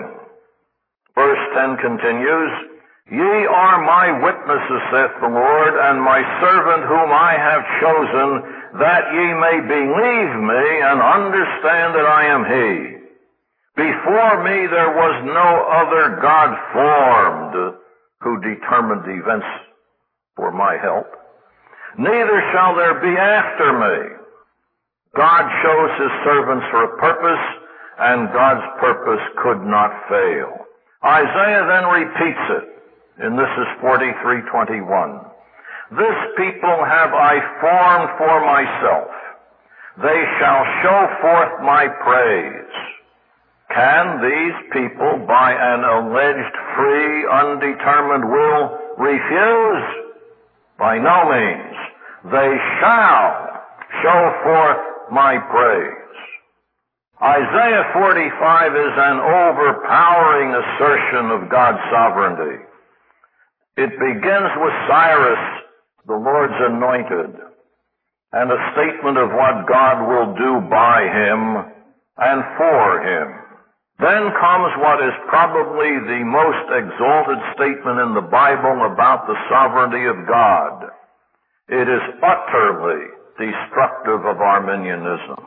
Verse ten continues, Ye are my witnesses, saith the Lord, and my servant whom I have chosen, that ye may believe me and understand that I am He. Before me there was no other God formed who determined the events for my help. Neither shall there be after me. God chose His servants for a purpose, and God's purpose could not fail. Isaiah then repeats it, and this is forty-three, twenty-one. This people have I formed for myself. They shall show forth my praise. Can these people, by an alleged free, undetermined will, refuse? By no means. They shall show forth my praise. Isaiah forty-five is an overpowering assertion of God's sovereignty. It begins with Cyrus, the Lord's anointed, and a statement of what God will do by him and for him. Then comes what is probably the most exalted statement in the Bible about the sovereignty of God. It is utterly destructive of Arminianism.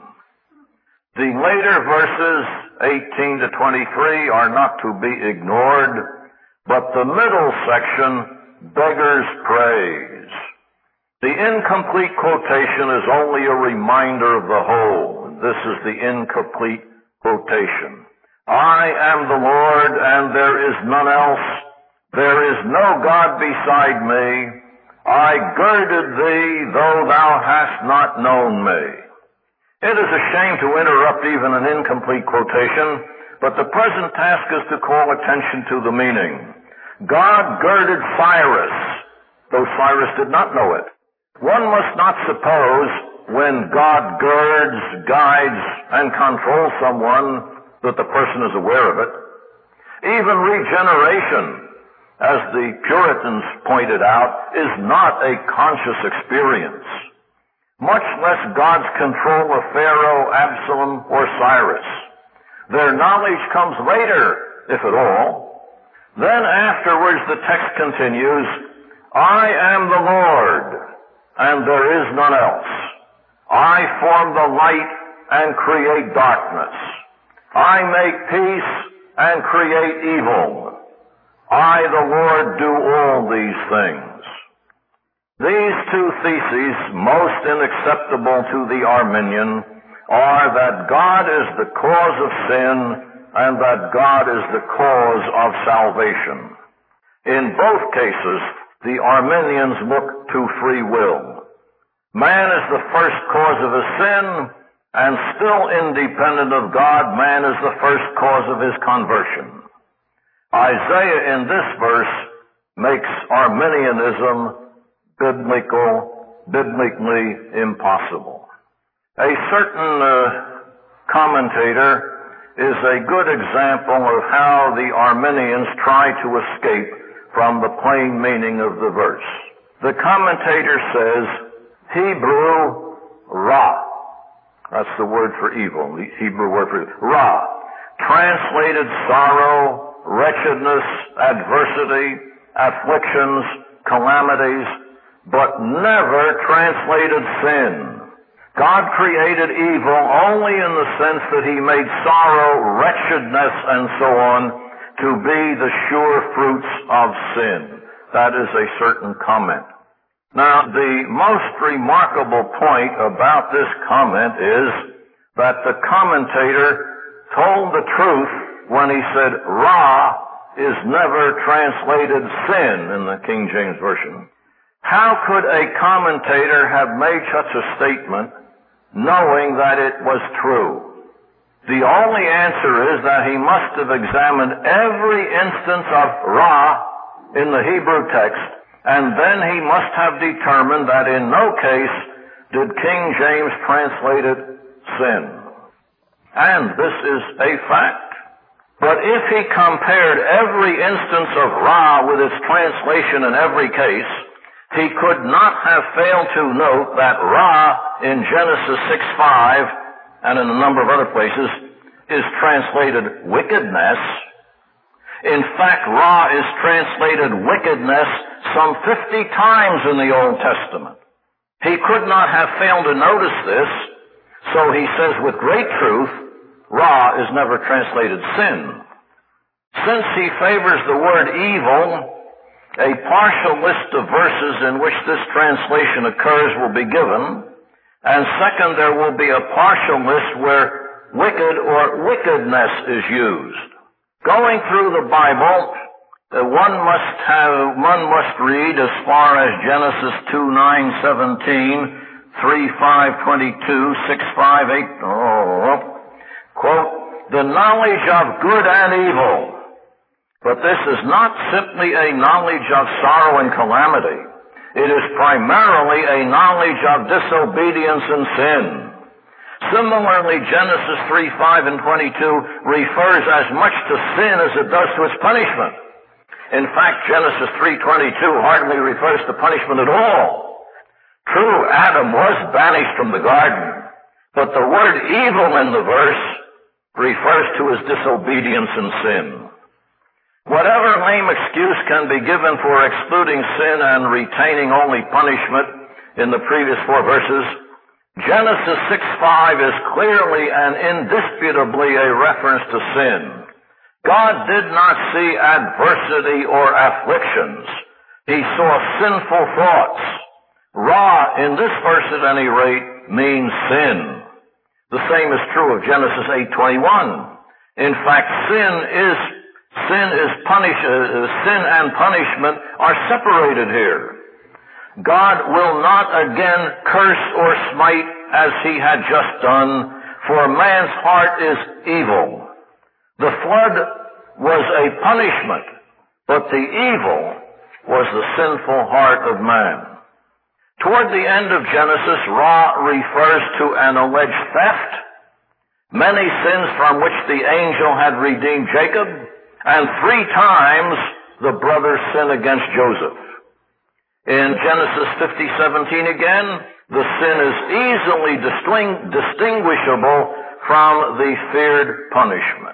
The later verses, eighteen to twenty-three, are not to be ignored, but the middle section beggars praise. The incomplete quotation is only a reminder of the whole. This is the incomplete quotation. I am the Lord, and there is none else. There is no God beside me. I girded thee, though thou hast not known me. It is a shame to interrupt even an incomplete quotation, but the present task is to call attention to the meaning. God girded Cyrus, though Cyrus did not know it. One must not suppose when God girds, guides, and controls someone that the person is aware of it. Even regeneration, as the Puritans pointed out, is not a conscious experience, much less God's control of Pharaoh, Absalom, or Cyrus. Their knowledge comes later, if at all. Then afterwards the text continues, I am the Lord, and there is none else. I form the light and create darkness. I make peace and create evil. I, the Lord, do all these things. These two theses, most unacceptable to the Arminian, are that God is the cause of sin and that God is the cause of salvation. In both cases, the Arminians look to free will. Man is the first cause of his sin, and still independent of God, man is the first cause of his conversion. Isaiah in this verse makes Arminianism biblical, biblically impossible. A certain uh, commentator is a good example of how the Arminians try to escape from the plain meaning of the verse. The commentator says, Hebrew, Ra. That's the word for evil, the Hebrew word for evil. Ra translated sorrow, wretchedness, adversity, afflictions, calamities, but never translated sin. God created evil only in the sense that He made sorrow, wretchedness, and so on to be the sure fruits of sin. That is a certain comment. Now, the most remarkable point about this comment is that the commentator told the truth when he said, Ra is never translated sin in the King James Version. How could a commentator have made such a statement knowing that it was true? The only answer is that he must have examined every instance of Ra in the Hebrew text, and then he must have determined that in no case did King James translate it sin. And this is a fact. But if he compared every instance of Ra with its translation in every case, he could not have failed to note that Ra in Genesis six five and in a number of other places is translated wickedness. In fact, Ra is translated wickedness some fifty times in the Old Testament. He could not have failed to notice this, so he says with great truth, Ra is never translated sin. Since he favors the word evil, a partial list of verses in which this translation occurs will be given, and second, there will be a partial list where wicked or wickedness is used. Going through the Bible, one must have, one must read as far as Genesis two nine seventeen, three five twenty-two, six five eight, oh, quote, the knowledge of good and evil. But this is not simply a knowledge of sorrow and calamity. It is primarily a knowledge of disobedience and sin. Similarly, Genesis three five and twenty-two refers as much to sin as it does to its punishment. In fact, Genesis three twenty-two hardly refers to punishment at all. True, Adam was banished from the garden, but the word evil in the verse refers to his disobedience and sin. Whatever lame excuse can be given for excluding sin and retaining only punishment in the previous four verses, Genesis six five is clearly and indisputably a reference to sin. God did not see adversity or afflictions. He saw sinful thoughts. Ra, in this verse at any rate, means sin. The same is true of Genesis eight twenty-one. In fact, sin is sin is punish uh, sin and punishment are separated here. God will not again curse or smite as he had just done, for man's heart is evil. The flood was a punishment, but the evil was the sinful heart of man. Toward the end of Genesis, Ra refers to an alleged theft, many sins from which the angel had redeemed Jacob, and three times the brothers sin against Joseph. In Genesis fifty seventeen again, the sin is easily disting- distinguishable from the feared punishment.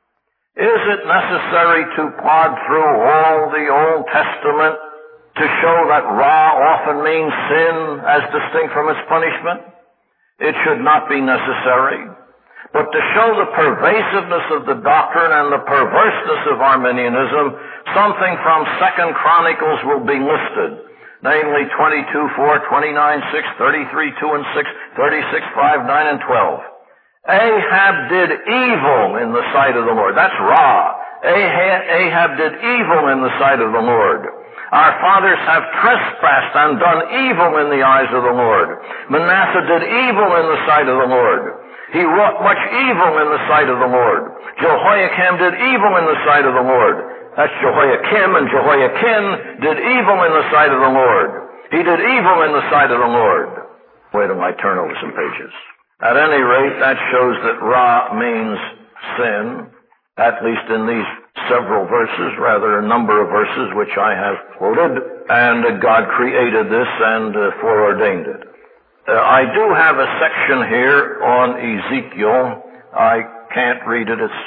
Is it necessary to plod through all the Old Testament to show that Ra often means sin as distinct from its punishment? It should not be necessary. But to show the pervasiveness of the doctrine and the perverseness of Arminianism, something from Second Chronicles will be listed, namely twenty-two four, twenty-nine six, thirty-three two and six, thirty-six five, nine and twelve. Ahab did evil in the sight of the Lord. That's Ra. Ahab did evil in the sight of the Lord. Our fathers have trespassed and done evil in the eyes of the Lord. Manasseh did evil in the sight of the Lord. He wrought much evil in the sight of the Lord. Jehoiakim did evil in the sight of the Lord. That's Jehoiakim, and Jehoiakim did evil in the sight of the Lord. He did evil in the sight of the Lord. Wait till I turn over some pages. At any rate, that shows that Ra means sin, at least in these several verses, rather a number of verses which I have quoted, and God created this and uh, foreordained it. Uh, I do have a section here on Ezekiel. I can't read it. It's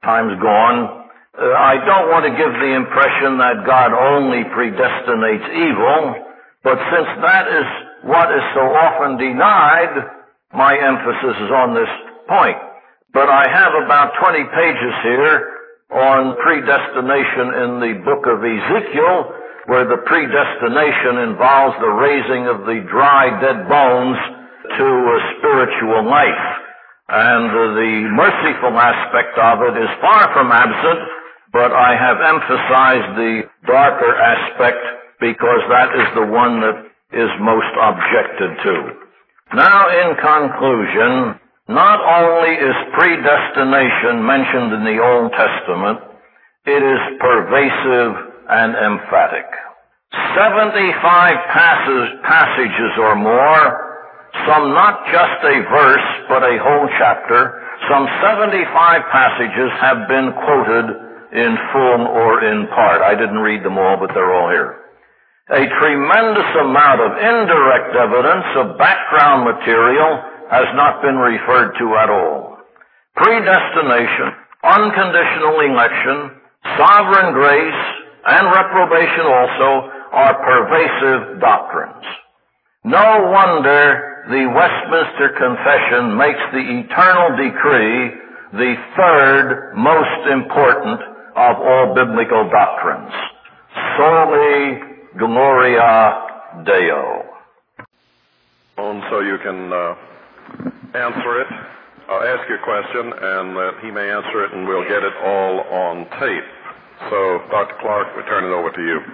time's gone. Uh, I don't want to give the impression that God only predestinates evil, but since that is what is so often denied, my emphasis is on this point. But I have about twenty pages here on predestination in the book of Ezekiel, where the predestination involves the raising of the dry, dead bones to a spiritual life. And uh, the merciful aspect of it is far from absent, but I have emphasized the darker aspect because that is the one that is most objected to. Now, in conclusion, not only is predestination mentioned in the Old Testament, it is pervasive and emphatic. seventy-five passages, passages or more, some not just a verse, but a whole chapter, some seventy-five passages have been quoted in full or in part. I didn't read them all, but they're all here. A tremendous amount of indirect evidence of background material has not been referred to at all. Predestination, unconditional election, sovereign grace, and reprobation also are pervasive doctrines. No wonder the Westminster Confession makes the eternal decree the third most important of all biblical doctrines. Soli Gloria Deo. And so you can uh, answer it, uh, ask your question, and that he may answer it, and we'll get it all on tape. So, Doctor Clark, we turn it over to you.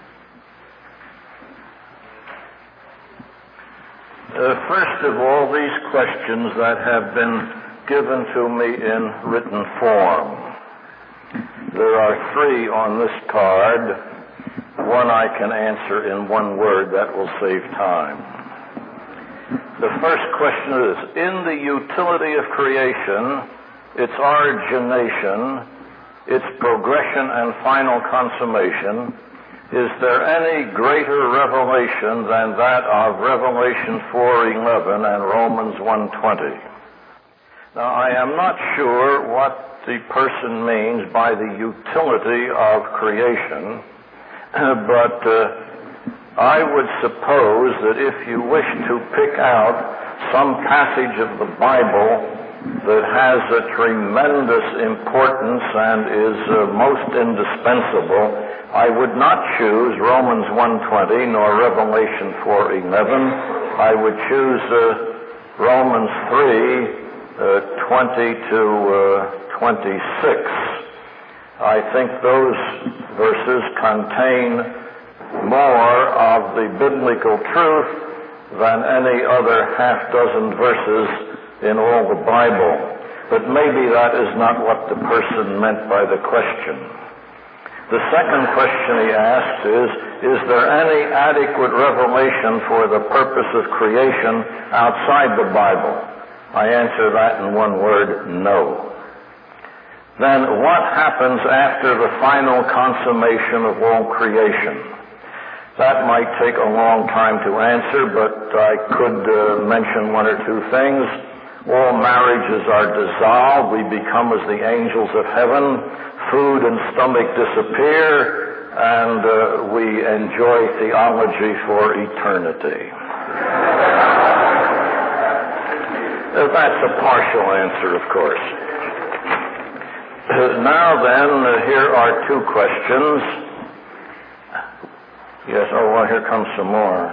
Uh, first of all, these questions that have been given to me in written form. There are three on this card. One I can answer in one word. That will save time. The first question is, in the utility of creation, its origination, its progression and final consummation, is there any greater revelation than that of Revelation four eleven and Romans one twenty? Now, I am not sure what the person means by the utility of creation, but uh, I would suppose that if you wish to pick out some passage of the Bible that has a tremendous importance and is uh, most indispensable, I would not choose Romans one twenty nor Revelation four eleven. I would choose uh, Romans three twenty to twenty-six. I think those verses contain more of the biblical truth than any other half dozen verses in all the Bible. But maybe that is not what the person meant by the question. The second question he asked is, is there any adequate revelation for the purpose of creation outside the Bible? I answer that in one word, no. Then what happens after the final consummation of all creation? That might take a long time to answer, but I could uh, mention one or two things. All marriages are dissolved. We become as the angels of heaven. Food and stomach disappear, and uh, we enjoy theology for eternity. uh, that's a partial answer, of course. Uh, now then, uh, here are two questions. Yes, oh, well, here comes some more.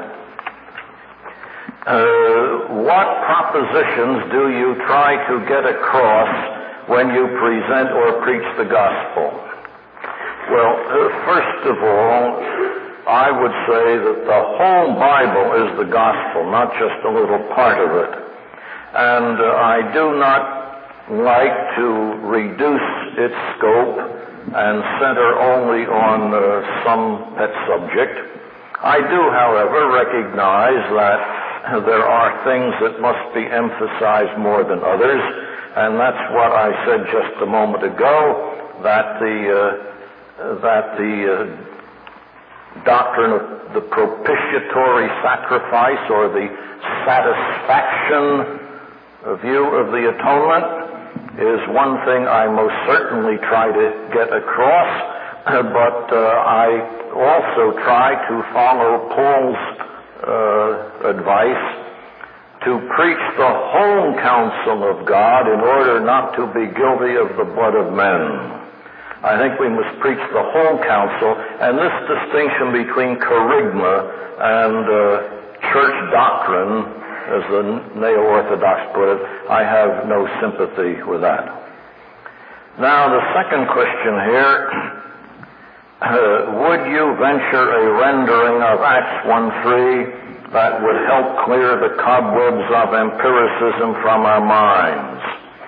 Uh, what propositions do you try to get across when you present or preach the gospel? Well, uh, first of all, I would say that the whole Bible is the gospel, not just a little part of it. And uh, I do not like to reduce its scope and center only on uh, some pet subject. I do, however, recognize that there are things that must be emphasized more than others, and that's what I said just a moment ago, that the uh, that the uh, doctrine of the propitiatory sacrifice or the satisfaction view of the atonement is one thing I most certainly try to get across, but uh, I also try to follow Paul's uh, advice to preach the whole counsel of God in order not to be guilty of the blood of men. I think we must preach the whole counsel, and this distinction between kerygma and uh, church doctrine, as the neo-orthodox put it, I have no sympathy with that. Now, the second question here, uh, would you venture a rendering of Acts one three that would help clear the cobwebs of empiricism from our minds?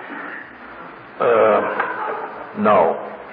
Uh, no.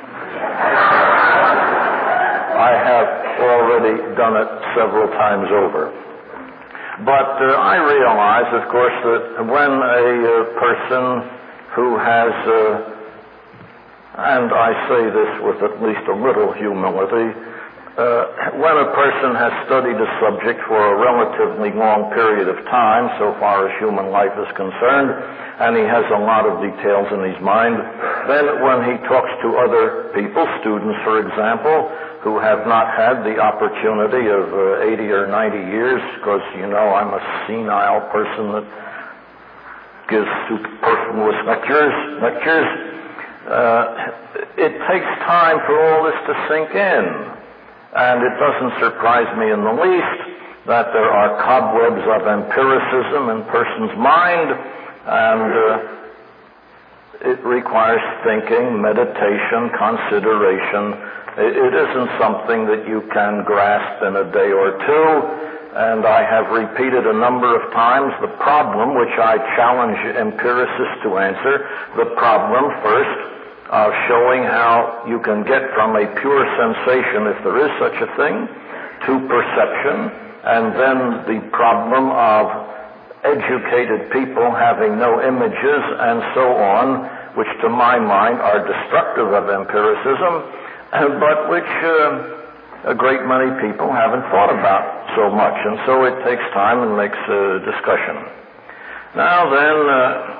I have already done it several times over. But uh, I realize, of course, that when a uh, person who has, uh, and I say this with at least a little humility, Uh, when a person has studied a subject for a relatively long period of time, so far as human life is concerned, and he has a lot of details in his mind, then when he talks to other people, students for example, who have not had the opportunity of uh, eighty or ninety years, because, you know, I'm a senile person that gives superfluous lectures, lectures, uh, it takes time for all this to sink in. And it doesn't surprise me in the least that there are cobwebs of empiricism in a person's mind, and uh, it requires thinking, meditation, consideration. It, it isn't something that you can grasp in a day or two, and I have repeated a number of times the problem which I challenge empiricists to answer, the problem first of showing how you can get from a pure sensation, if there is such a thing, to perception, and then the problem of educated people having no images and so on, which to my mind are destructive of empiricism, but which uh, a great many people haven't thought about so much, and so it takes time and makes uh, discussion. Now then, uh,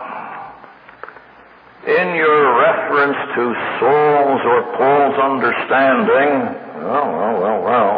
in your reference to Saul's or Paul's understanding, well, well, well, well,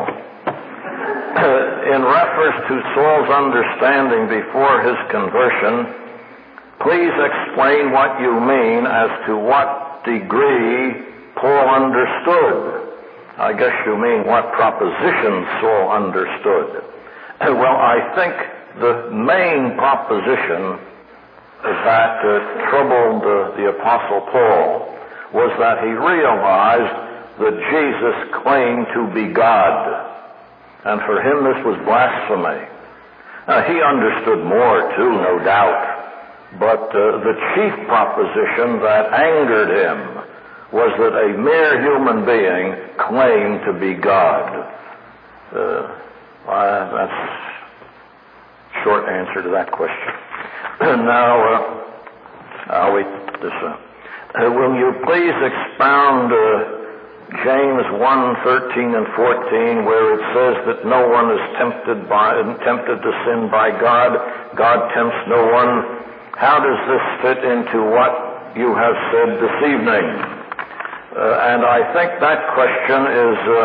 in reference to Saul's understanding before his conversion, please explain what you mean as to what degree Paul understood. I guess you mean what proposition Saul understood. Well, I think the main proposition that uh, troubled uh, the Apostle Paul was that he realized that Jesus claimed to be God, and for him this was blasphemy. Now, he understood more too, no doubt, but uh, the chief proposition that angered him was that a mere human being claimed to be God. Uh, uh, that's a short answer to that question. Now, uh, I'll wait this up. Uh, will you please expound uh, James one, thirteen and fourteen, where it says that no one is tempted by tempted to sin by God. God tempts no one. How does this fit into what you have said this evening? Uh, and I think that question is, uh,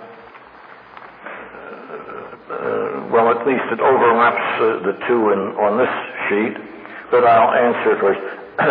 uh, well, at least it overlaps uh, the two in, on this sheet, but I'll answer it first.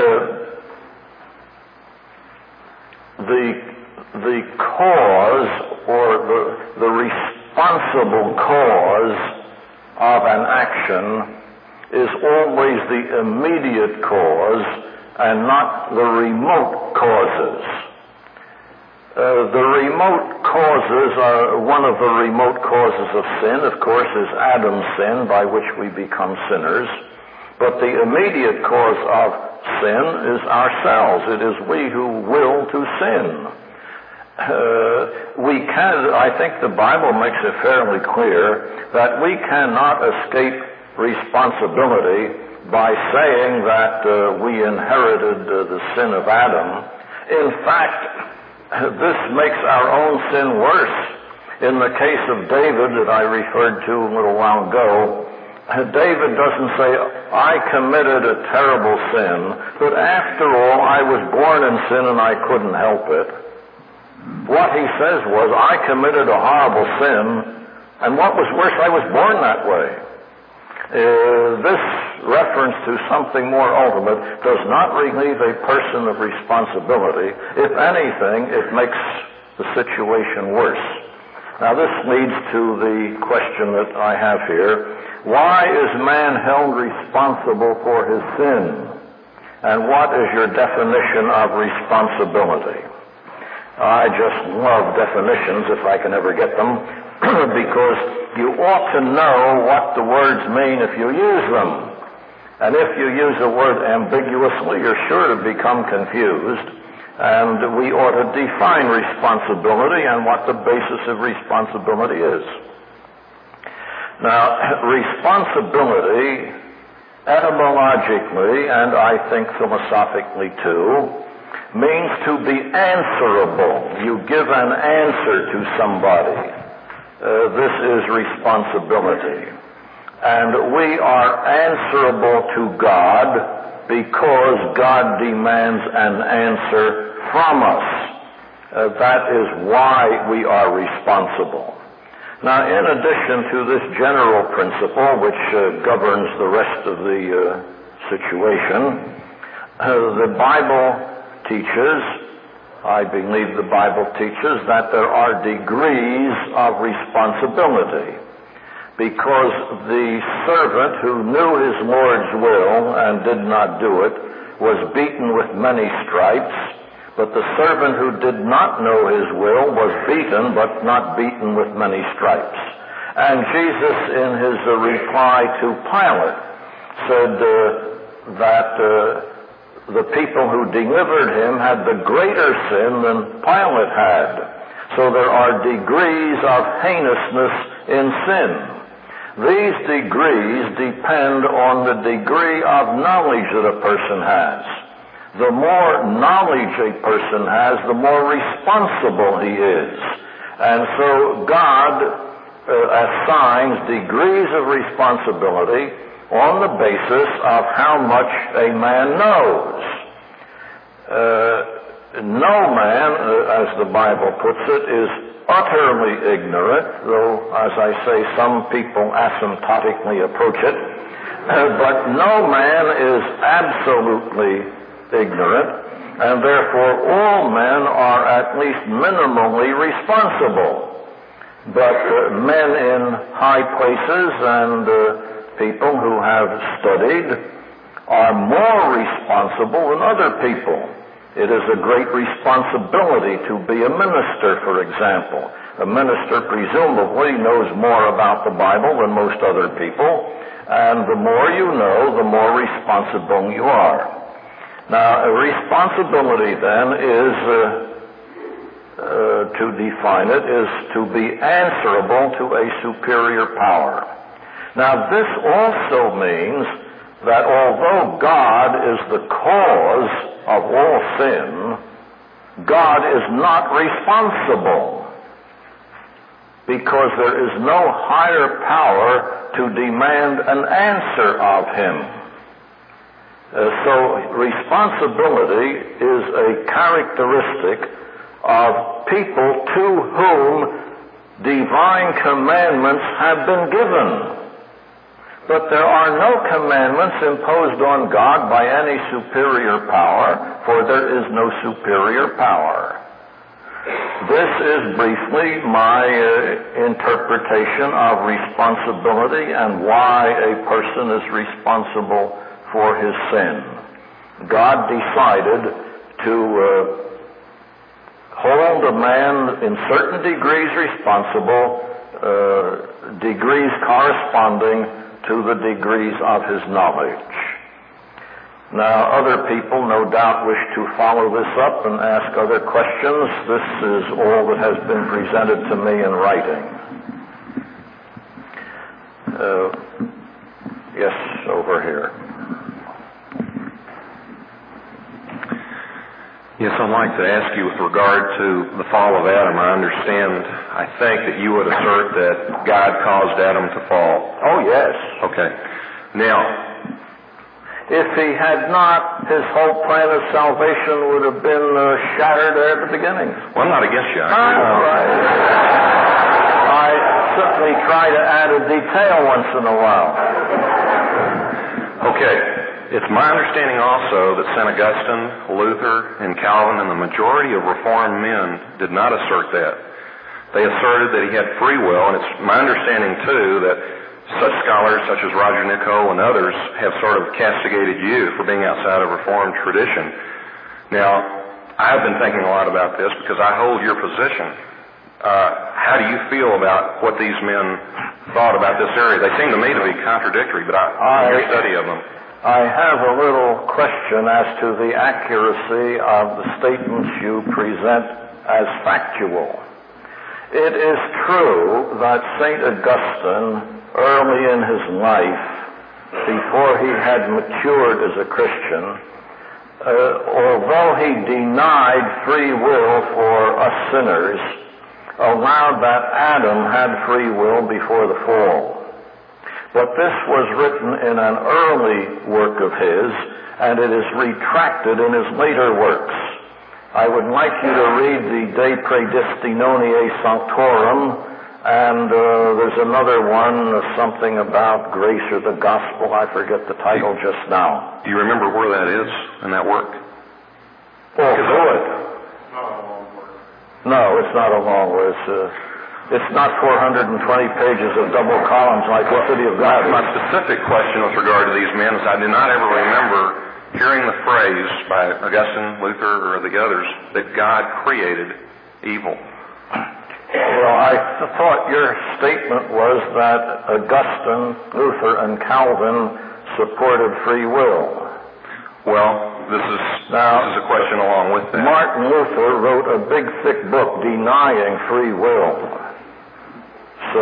the the cause or the the responsible cause of an action is always the immediate cause and not the remote causes. Uh, the remote causes are, one of the remote causes of sin, of course, is Adam's sin, by which we become sinners. But the immediate cause of sin is ourselves. It is we who will to sin. Uh, we can, I think the Bible makes it fairly clear that we cannot escape responsibility by saying that uh, we inherited uh, the sin of Adam. In fact, this makes our own sin worse. In the case of David that I referred to a little while ago, David doesn't say, I committed a terrible sin, but after all, I was born in sin and I couldn't help it. What he says was, I committed a horrible sin, and what was worse, I was born that way. Uh, this reference to something more ultimate does not relieve a person of responsibility. If anything, it makes the situation worse. Now this leads to the question that I have here. Why is man held responsible for his sin? And what is your definition of responsibility? I just love definitions if I can ever get them, because you ought to know what the words mean if you use them. And if you use a word ambiguously, you're sure to become confused. And we ought to define responsibility and what the basis of responsibility is. Now, responsibility, etymologically, and I think philosophically too, means to be answerable. You give an answer to somebody. Uh, this is responsibility. And we are answerable to God because God demands an answer from us. Uh, that is why we are responsible. Now, in addition to this general principle, which uh, governs the rest of the uh, situation, uh, the Bible teaches, I believe the Bible teaches, that there are degrees of responsibility. Because the servant who knew his Lord's will and did not do it was beaten with many stripes, but the servant who did not know his will was beaten, but not beaten with many stripes. And Jesus, in his uh, reply to Pilate, said uh, that uh, the people who delivered him had the greater sin than Pilate had. So there are degrees of heinousness in sin. These degrees depend on the degree of knowledge that a person has. The more knowledge a person has, the more responsible he is. And so God uh, assigns degrees of responsibility on the basis of how much a man knows. Uh, no man, uh, as the Bible puts it, is utterly ignorant, though, as I say, some people asymptotically approach it. Uh, but no man is absolutely ignorant, and therefore all men are at least minimally responsible. But uh, men in high places and uh, people who have studied are more responsible than other people. It is a great responsibility to be a minister, for example. A minister presumably knows more about the Bible than most other people, and the more you know, the more responsible you are. Now, a responsibility then is, uh, uh, to define it, is to be answerable to a superior power. Now, this also means that although God is the cause of all sin, God is not responsible, because there is no higher power to demand an answer of him. Uh, so responsibility is a characteristic of people to whom divine commandments have been given. But there are no commandments imposed on God by any superior power, for there is no superior power. This is briefly my uh, interpretation of responsibility and why a person is responsible for his sin. God decided to uh, hold a man in certain degrees responsible, uh, degrees corresponding to the degrees of his knowledge. Now, other people no doubt wish to follow this up and ask other questions. This is all that has been presented to me in writing. Uh, yes, over here. Yes, I'd like to ask you with regard to the fall of Adam. I understand, I think that you would assert that God caused Adam to fall. Oh, yes. Okay. Now, if he had not, his whole plan of salvation would have been uh, shattered there at the beginning. Well, I'm not against you. I agree. All right. I certainly try to add a detail once in a while. Okay. It's my understanding also that Saint Augustine, Luther, and Calvin, and the majority of Reformed men did not assert that. They asserted that he had free will, and it's my understanding, too, that such scholars such as Roger Nicoll and others have sort of castigated you for being outside of Reformed tradition. Now, I've been thinking a lot about this because I hold your position. Uh, how do you feel about what these men thought about this area? They seem to me to be contradictory, but I, I, your study of them. I have a little question as to the accuracy of the statements you present as factual. It is true that Saint Augustine, early in his life, before he had matured as a Christian, uh, although he denied free will for us sinners, allowed that Adam had free will before the fall. But this was written in an early work of his, and it is retracted in his later works. I would like you to read the De Praedestinone Sanctorum, and uh, there's another one, uh, something about grace or the gospel. I forget the title just now. Do you remember where that is in that work? Oh, good. No, it's not a long one. It's, uh, it's not four hundred twenty pages of double columns like the City of God. My specific question with regard to these men is I do not ever remember hearing the phrase by Augustine, Luther, or the others that God created evil. Well, I th- thought your statement was that Augustine, Luther, and Calvin supported free will. Well, this is, now, this is a question along with that. Martin Luther wrote a big, thick book denying free will. So,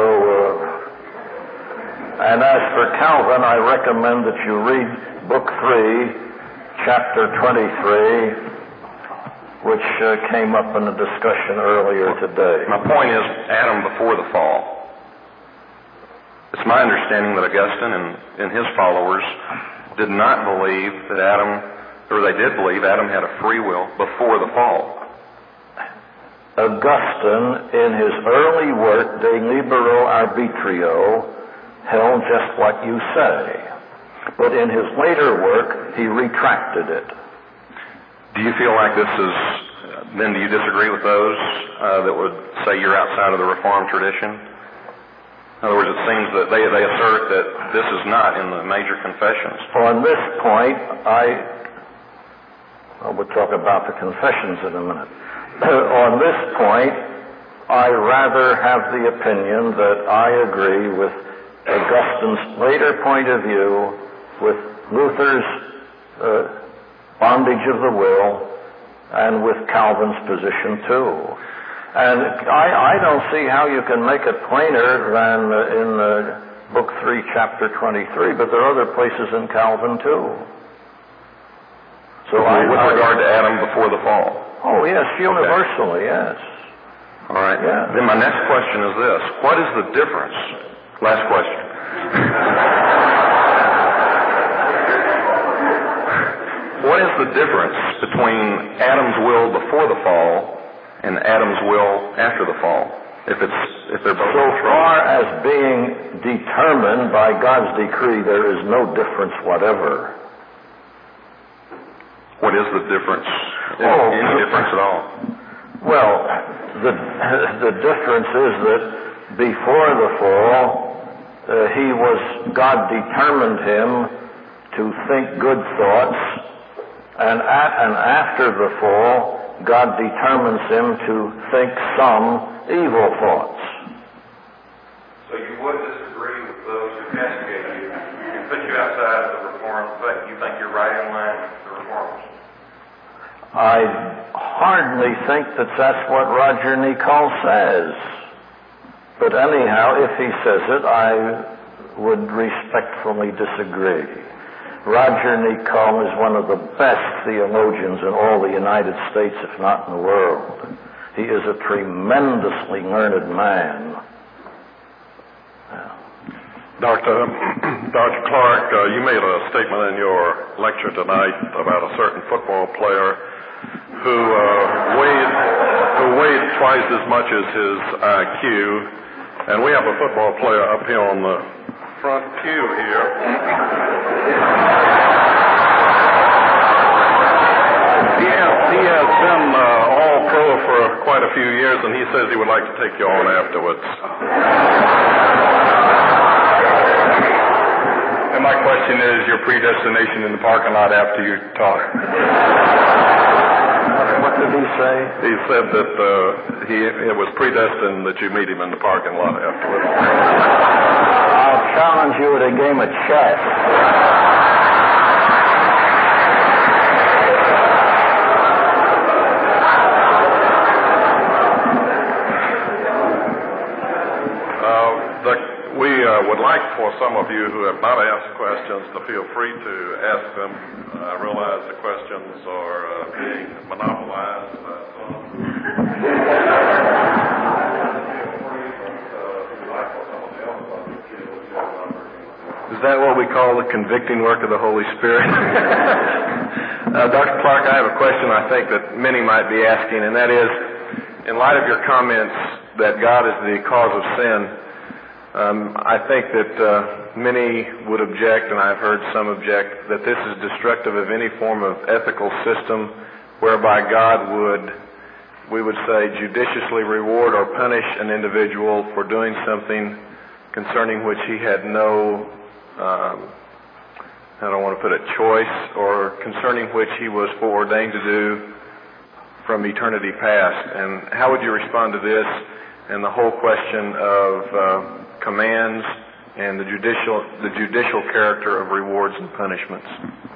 uh, and as for Calvin, I recommend that you read Book three, Chapter twenty-three, which uh, came up in the discussion earlier today. My point is Adam before the fall. It's my understanding that Augustine and, and his followers did not believe that Adam, or they did believe Adam had a free will before the fall. Augustine, in his early work, De Libero Arbitrio, held just what you say. But in his later work, he retracted it. Do you feel like this is, then do you disagree with those uh, that would say you're outside of the Reformed tradition? In other words, it seems that they, they assert that this is not in the major confessions. On this point, I, well, we'll talk about the confessions in a minute. On this point, I rather have the opinion that I agree with Augustine's later point of view, with Luther's uh, bondage of the will, and with Calvin's position too. And I, I don't see how you can make it plainer than uh, in uh, Book three, Chapter twenty-three, but there are other places in Calvin too. So I, with I, regard to Adam before the fall. Oh yes, universally, okay. Yes. All right. Yeah. Then my next question is this: what is the difference? Last question. What is the difference between Adam's will before the fall and Adam's will after the fall? If it's if they're both so far as being determined by God's decree, there is no difference whatever. What is the difference? Oh, any difference at all? Well, the the difference is that before the fall, uh, he was God determined him to think good thoughts, and at and after the fall, God determines him to think some evil thoughts. So you would disagree with those who castigate you and put you outside of the Reformed faith? You think you're right in line with the Reformers? I hardly think that that's what Roger Nicoll says. But anyhow, if he says it, I would respectfully disagree. Roger Nicole is one of the best theologians in all the United States, if not in the world. He is a tremendously learned man. Doctor Doctor Clark, uh, you made a statement in your lecture tonight about a certain football player who uh, weighed who weighed twice as much as his I Q, and we have a football player up here on the front pew here. He has he has been uh, all pro for quite a few years, and he says he would like to take you on afterwards. And my question is your predestination in the parking lot after you talk. What did he say? He said that uh, he it was predestined that you meet him in the parking lot afterwards. I'll challenge you at a game of chess. We uh, would like for some of you who have not asked questions to feel free to ask them. I uh, realize the questions are uh, being monopolized by some. Is that what we call the convicting work of the Holy Spirit? uh, Doctor Clark, I have a question I think that many might be asking, and that is, in light of your comments that God is the cause of sin, Um, I think that uh, many would object, and I've heard some object, that this is destructive of any form of ethical system whereby God would, we would say, judiciously reward or punish an individual for doing something concerning which he had no, um, I don't want to put it, choice, or concerning which he was foreordained to do from eternity past. And how would you respond to this and the whole question of uh, commands and the judicial the judicial character of rewards and punishments?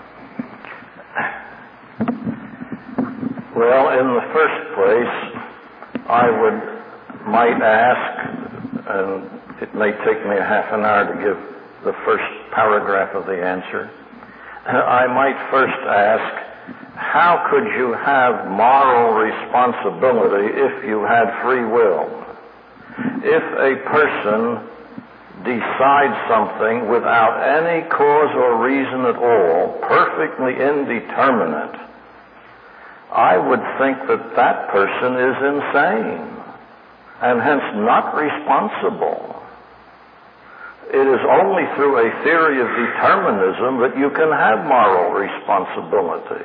Well, in the first place, I would might ask, and it may take me a half an hour to give the first paragraph of the answer. I might first ask, how could you have moral responsibility if you had free will? If a person decides something without any cause or reason at all, perfectly indeterminate, I would think that that person is insane and hence not responsible. It is only through a theory of determinism that you can have moral responsibility.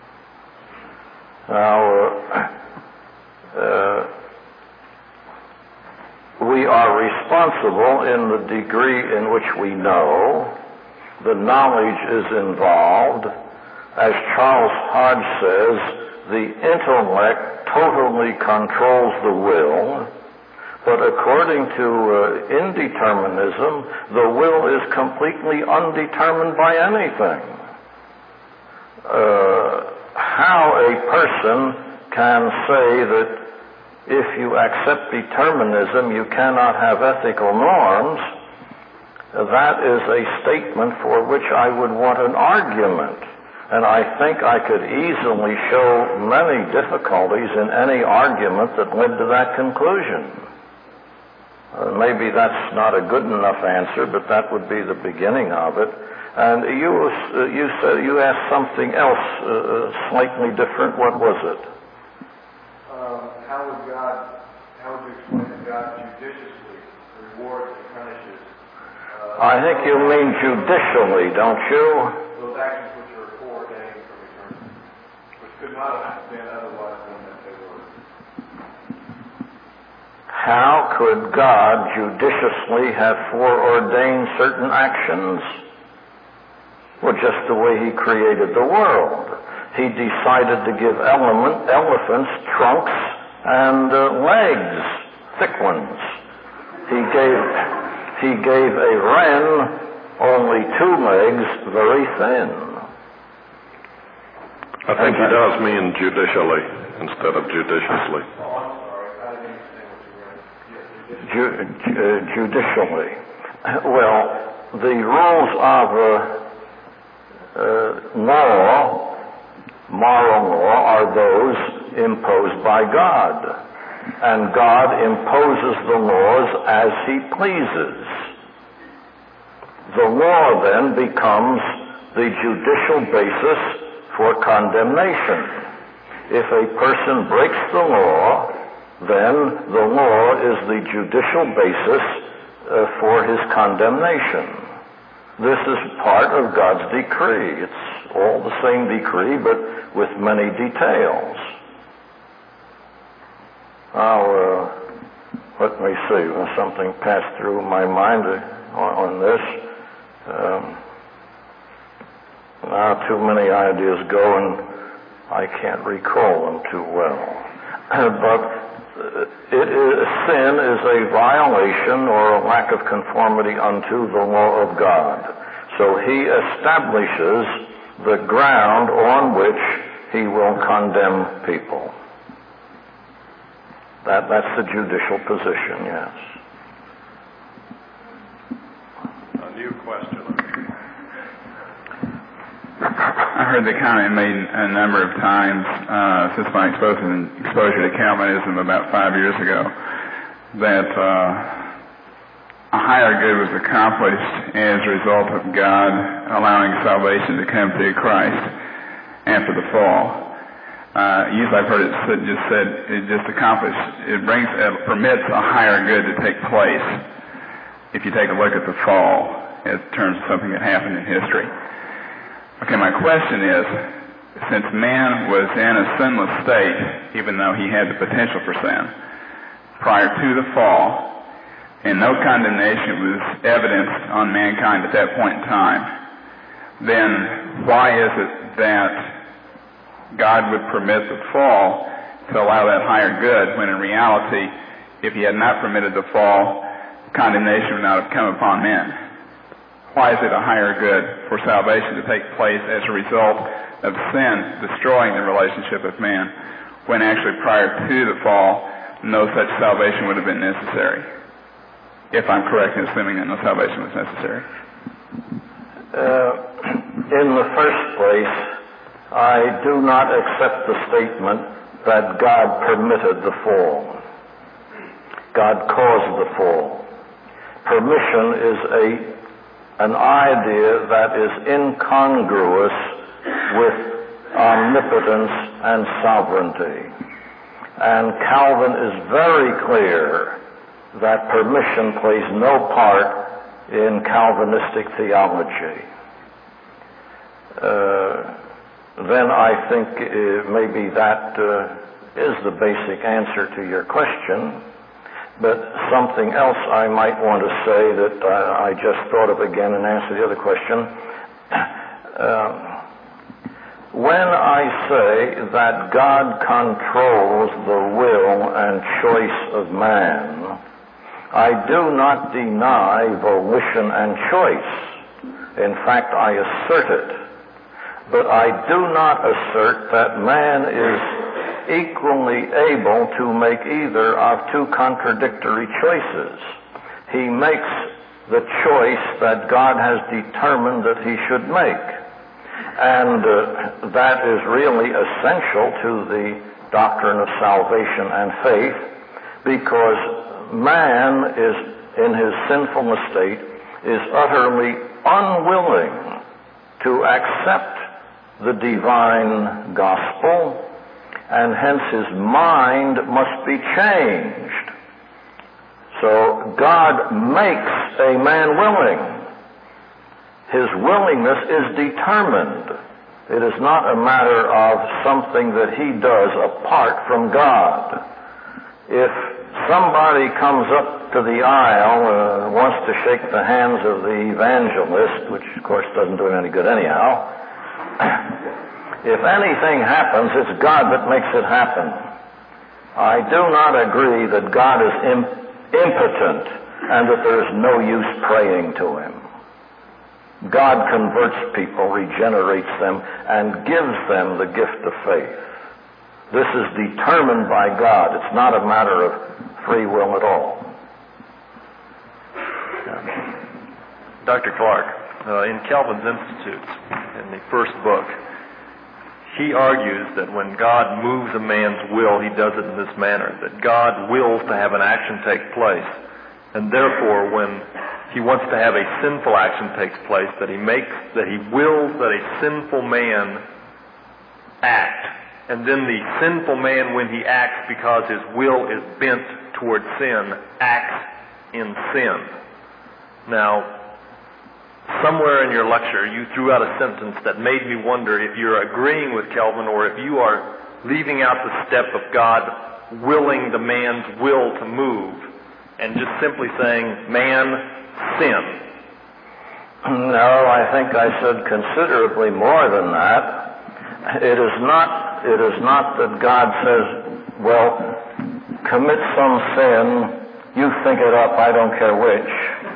Now, uh, uh, we are responsible in the degree in which we know. The knowledge is involved. As Charles Hodge says, the intellect totally controls the will, but according to uh, indeterminism, the will is completely undetermined by anything. Uh, how a person can say that if you accept determinism, you cannot have ethical norms, that is a statement for which I would want an argument. And I think I could easily show many difficulties in any argument that led to that conclusion. Uh, maybe that's not a good enough answer, but that would be the beginning of it. And you uh, you said you asked something else uh, slightly different. What was it? Um, how would God? How would you explain that God judiciously rewards and punishes? Uh, I think you mean judicially, don't you? Those actions which are foreordained from eternity, which could not have been otherwise than that they were. How could God judiciously have foreordained certain actions? Well, just the way He created the world. He decided to give element, elephants trunks and uh, legs, thick ones. He gave, he gave a wren only two legs, very thin. I think he does mean judicially instead of judiciously. Ju- ju- judicially. Well, the rules of uh, Uh, uh, law, moral law, are those imposed by God. And God imposes the laws as He pleases. The law then becomes the judicial basis for condemnation. If a person breaks the law, then the law is the judicial basis uh, for his condemnation. This is part of God's decree. It's all the same decree, but with many details. Now, uh, let me see. Something passed through my mind on, on this. Um, now, too many ideas go, and I can't recall them too well. But it is, sin is a violation or a lack of conformity unto the law of God. So He establishes the ground on which He will condemn people. That, that's the judicial position, yes. A new question. I heard the comment made a number of times uh, since my exposure, exposure to Calvinism about five years ago that uh, a higher good was accomplished as a result of God allowing salvation to come through Christ after the fall. Uh, usually I've heard it said, just said it just accomplished, it brings, it permits a higher good to take place if you take a look at the fall in terms of something that happened in history. Okay, my question is, since man was in a sinless state, even though he had the potential for sin, prior to the fall, and no condemnation was evidenced on mankind at that point in time, then why is it that God would permit the fall to allow that higher good, when in reality, if He had not permitted the fall, condemnation would not have come upon men? Why is it a higher good for salvation to take place as a result of sin destroying the relationship with man, when actually prior to the fall, no such salvation would have been necessary? If I'm correct in assuming that no salvation was necessary. Uh, in the first place, I do not accept the statement that God permitted the fall. God caused the fall. Permission is a an idea that is incongruous with omnipotence and sovereignty. And Calvin is very clear that permission plays no part in Calvinistic theology. Uh, then I think uh, maybe that uh, is the basic answer to your question. But something else I might want to say that I, I just thought of again and answer the other question. Uh, when I say that God controls the will and choice of man, I do not deny volition and choice. In fact, I assert it. But I do not assert that man is equally able to make either of two contradictory choices. He makes the choice that God has determined that he should make. And uh, that is really essential to the doctrine of salvation and faith, because man is, in his sinful state, is utterly unwilling to accept the divine gospel, and hence his mind must be changed. So God makes a man willing. His willingness is determined. It is not a matter of something that he does apart from God. If somebody comes up to the aisle and uh, wants to shake the hands of the evangelist, which of course doesn't do him any good anyhow, if anything happens, it's God that makes it happen. I do not agree that God is imp- impotent and that there is no use praying to him. God converts people, regenerates them, and gives them the gift of faith. This is determined by God. It's not a matter of free will at all. Doctor Clark, uh, in Calvin's Institutes, in the first book, he argues that when God moves a man's will, he does it in this manner, that God wills to have an action take place, and therefore when he wants to have a sinful action takes place, that he makes, that he wills that a sinful man act, and then the sinful man, when he acts because his will is bent toward sin, acts in sin. Now, somewhere in your lecture, you threw out a sentence that made me wonder if you're agreeing with Calvin or if you are leaving out the step of God willing the man's will to move and just simply saying, man, sin. No, I think I said considerably more than that. It is not, it is not that God says, well, commit some sin, you think it up, I don't care which.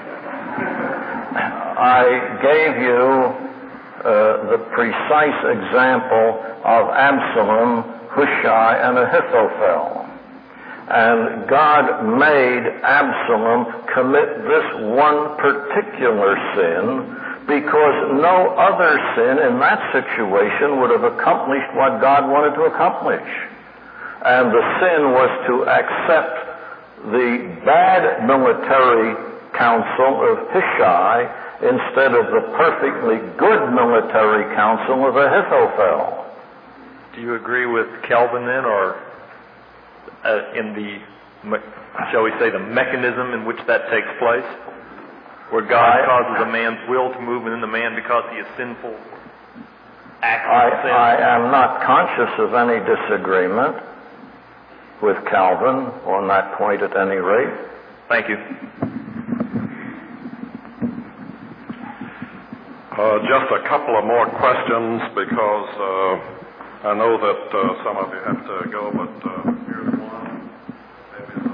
I gave you uh, the precise example of Absalom, Hushai, and Ahithophel. And God made Absalom commit this one particular sin because no other sin in that situation would have accomplished what God wanted to accomplish. And the sin was to accept the bad military counsel of Hushai instead of the perfectly good military counsel of Ahithophel. Do you agree with Calvin then, or uh, in the, shall we say, the mechanism in which that takes place? Where God I, causes a man's will to move, and then the man, because he is sinful, acts I, in sin? I am not conscious of any disagreement with Calvin on that point at any rate. Thank you. Uh, just a couple of more questions because uh, I know that uh, some of you have to go, but uh, here's one. Maybe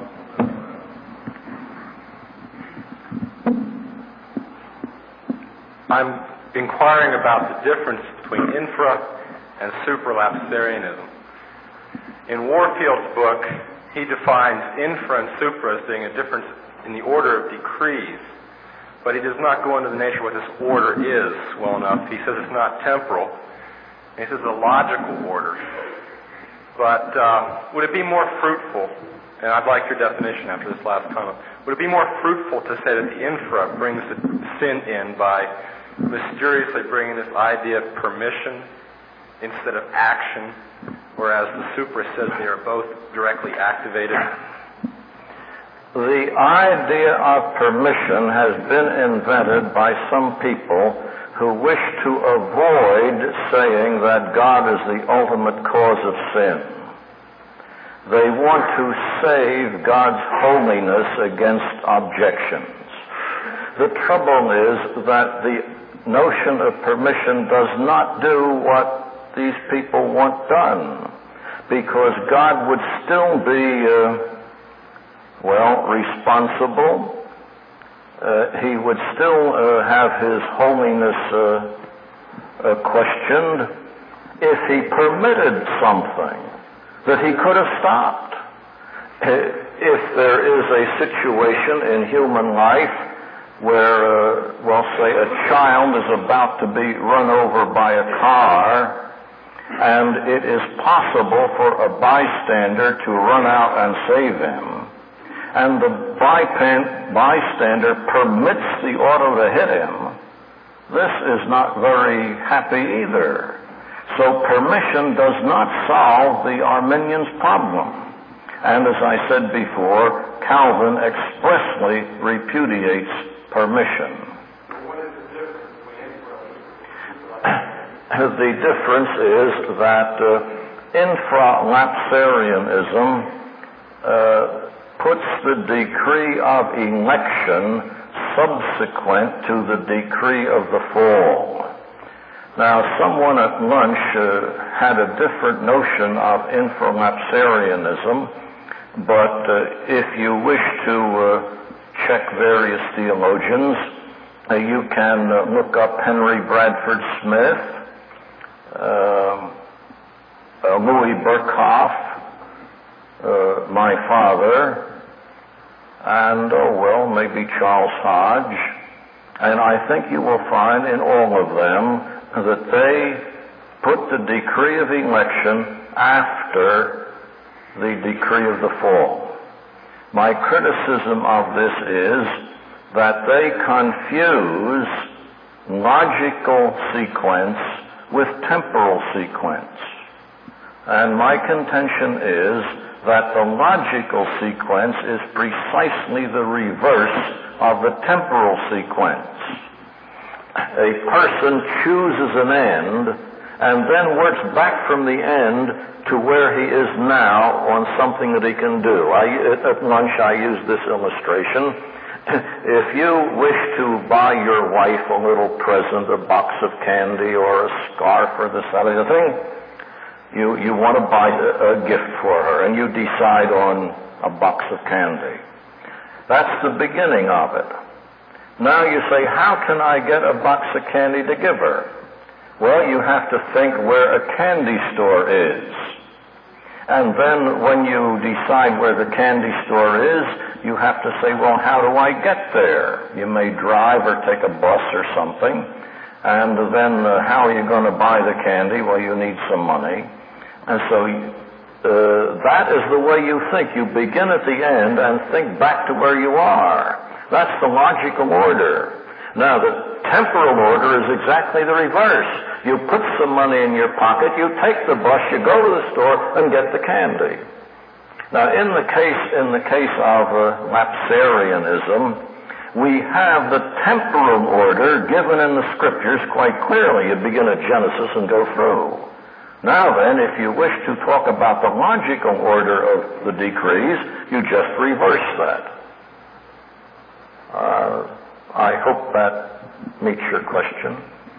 I'm inquiring about the difference between infra and supralapsarianism. In Warfield's book, he defines infra and supra as being a difference in the order of decrees, but he does not go into the nature of what this order is well enough. He says it's not temporal. He says it's a logical order. But uh, would it be more fruitful, and I'd like your definition after this last comment, would it be more fruitful to say that the infra brings the sin in by mysteriously bringing this idea of permission instead of action, whereas the supra says they are both directly activated? The idea of permission has been invented by some people who wish to avoid saying that God is the ultimate cause of sin. They want to save God's holiness against objections. The trouble is that the notion of permission does not do what these people want done, because God would still be, uh, well, responsible. Uh, he would still uh, have his holiness uh, uh, questioned if he permitted something that he could have stopped. If there is a situation in human life where, uh, well, say a child is about to be run over by a car, and it is possible for a bystander to run out and save him, and the bystander permits the auto to hit him, this is not very happy either. So permission does not solve the Arminian's problem. And as I said before, Calvin expressly repudiates permission. What is the difference between The difference is that uh, infralapsarianism uh, puts the decree of election subsequent to the decree of the fall. Now, someone at lunch uh, had a different notion of infralapsarianism, but uh, if you wish to uh, check various theologians, uh, you can uh, look up Henry Bradford Smith, uh, uh, Louis Berkhoff, uh, my father, and, oh well, maybe Charles Hodge. And I think you will find in all of them that they put the decree of election after the decree of the fall. My criticism of this is that they confuse logical sequence with temporal sequence. And my contention is that the logical sequence is precisely the reverse of the temporal sequence. A person chooses an end and then works back from the end to where he is now on something that he can do. I, at lunch I used this illustration. If you wish to buy your wife a little present, a box of candy or a scarf or this other thing, you, you want to buy a, a gift for her, and you decide on a box of candy. That's the beginning of it. Now you say, how can I get a box of candy to give her? Well, you have to think where a candy store is. And then when you decide where the candy store is, you have to say, well, how do I get there? You may drive or take a bus or something. And then uh, how are you going to buy the candy? Well, you need some money. And so uh, that is the way you think. You begin at the end and think back to where you are. That's the logical order. Now, the temporal order is exactly the reverse. You put some money in your pocket, you take the bus, you go to the store and get the candy. Now, in the case in the case of uh, Lapsarianism, we have the temporal order given in the Scriptures quite clearly. You begin at Genesis and go through. Now then, if you wish to talk about the logical order of the decrees, you just reverse that. Uh, I hope that meets your question.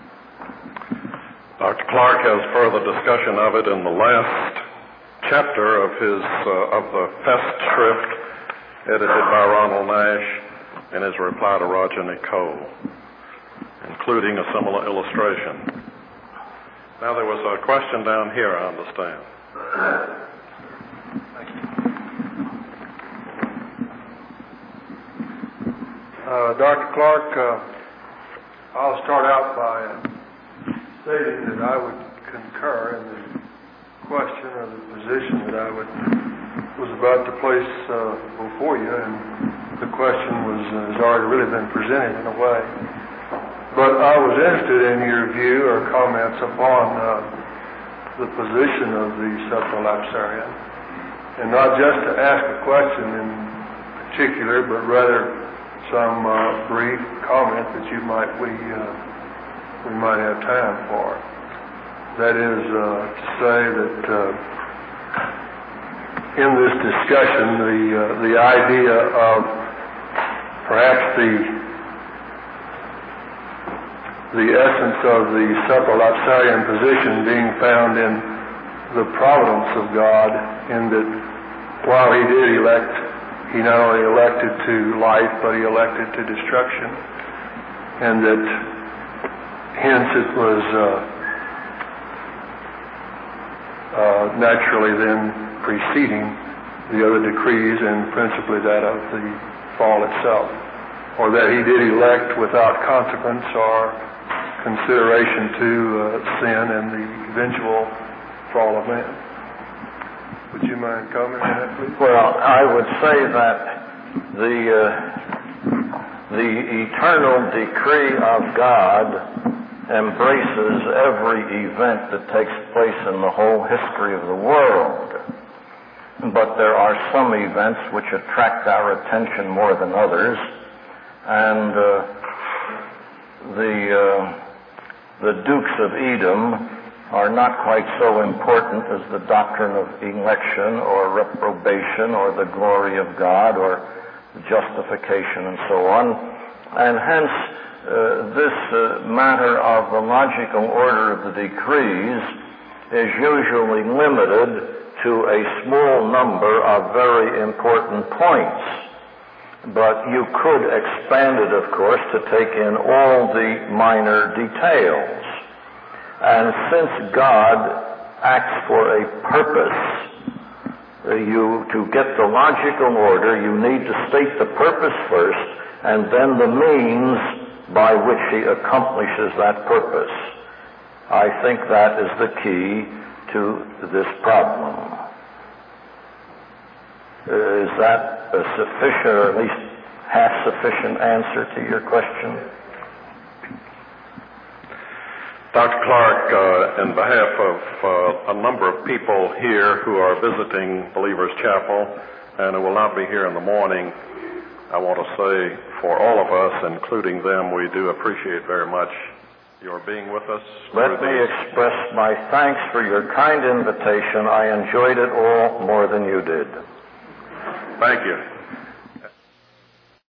Doctor Clark has further discussion of it in the last chapter of his uh, of the Festschrift, edited by Ronald Nash, in his reply to Roger Nicole, including a similar illustration. Now, there was a question down here, I understand. Uh, Doctor Clark, uh, I'll start out by stating that I would concur in the question or the position that I would was about to place uh, before you, and the question was uh, has already really been presented in a way. But I was interested in your view or comments upon uh, the position of the Septolapsarian, and not just to ask a question in particular, but rather some uh, brief comment that you might we uh, we might have time for. That is uh, to say that uh, in this discussion, the uh, the idea of perhaps the the essence of the Septolapsarian position being found in the providence of God, in that while He did elect, He not only elected to life, but He elected to destruction, and that hence it was uh, uh, naturally then preceding the other decrees, and principally that of the fall itself, or that He did elect without consequence or consideration to uh, sin and the eventual fall of man. Would you mind commenting on that, please? Well, I would say that the uh, the eternal decree of God embraces every event that takes place in the whole history of the world. But there are some events which attract our attention more than others, and uh, the uh, the Dukes of Edom are not quite so important as the doctrine of election or reprobation or the glory of God or justification and so on. And hence, uh, this uh, matter of the logical order of the decrees is usually limited to a small number of very important points. But you could expand it, of course, to take in all the minor details. And since God acts for a purpose, uh, you to get the logical order, you need to state the purpose first, and then the means by which He accomplishes that purpose. I think that is the key to this problem. Is that a sufficient, or at least half sufficient answer to your question? Doctor Clark, uh, in behalf of uh, a number of people here who are visiting Believers Chapel and who will not be here in the morning, I want to say for all of us, including them, we do appreciate very much your being with us. Let me express my thanks for your kind invitation. I enjoyed it all more than you did. Thank you.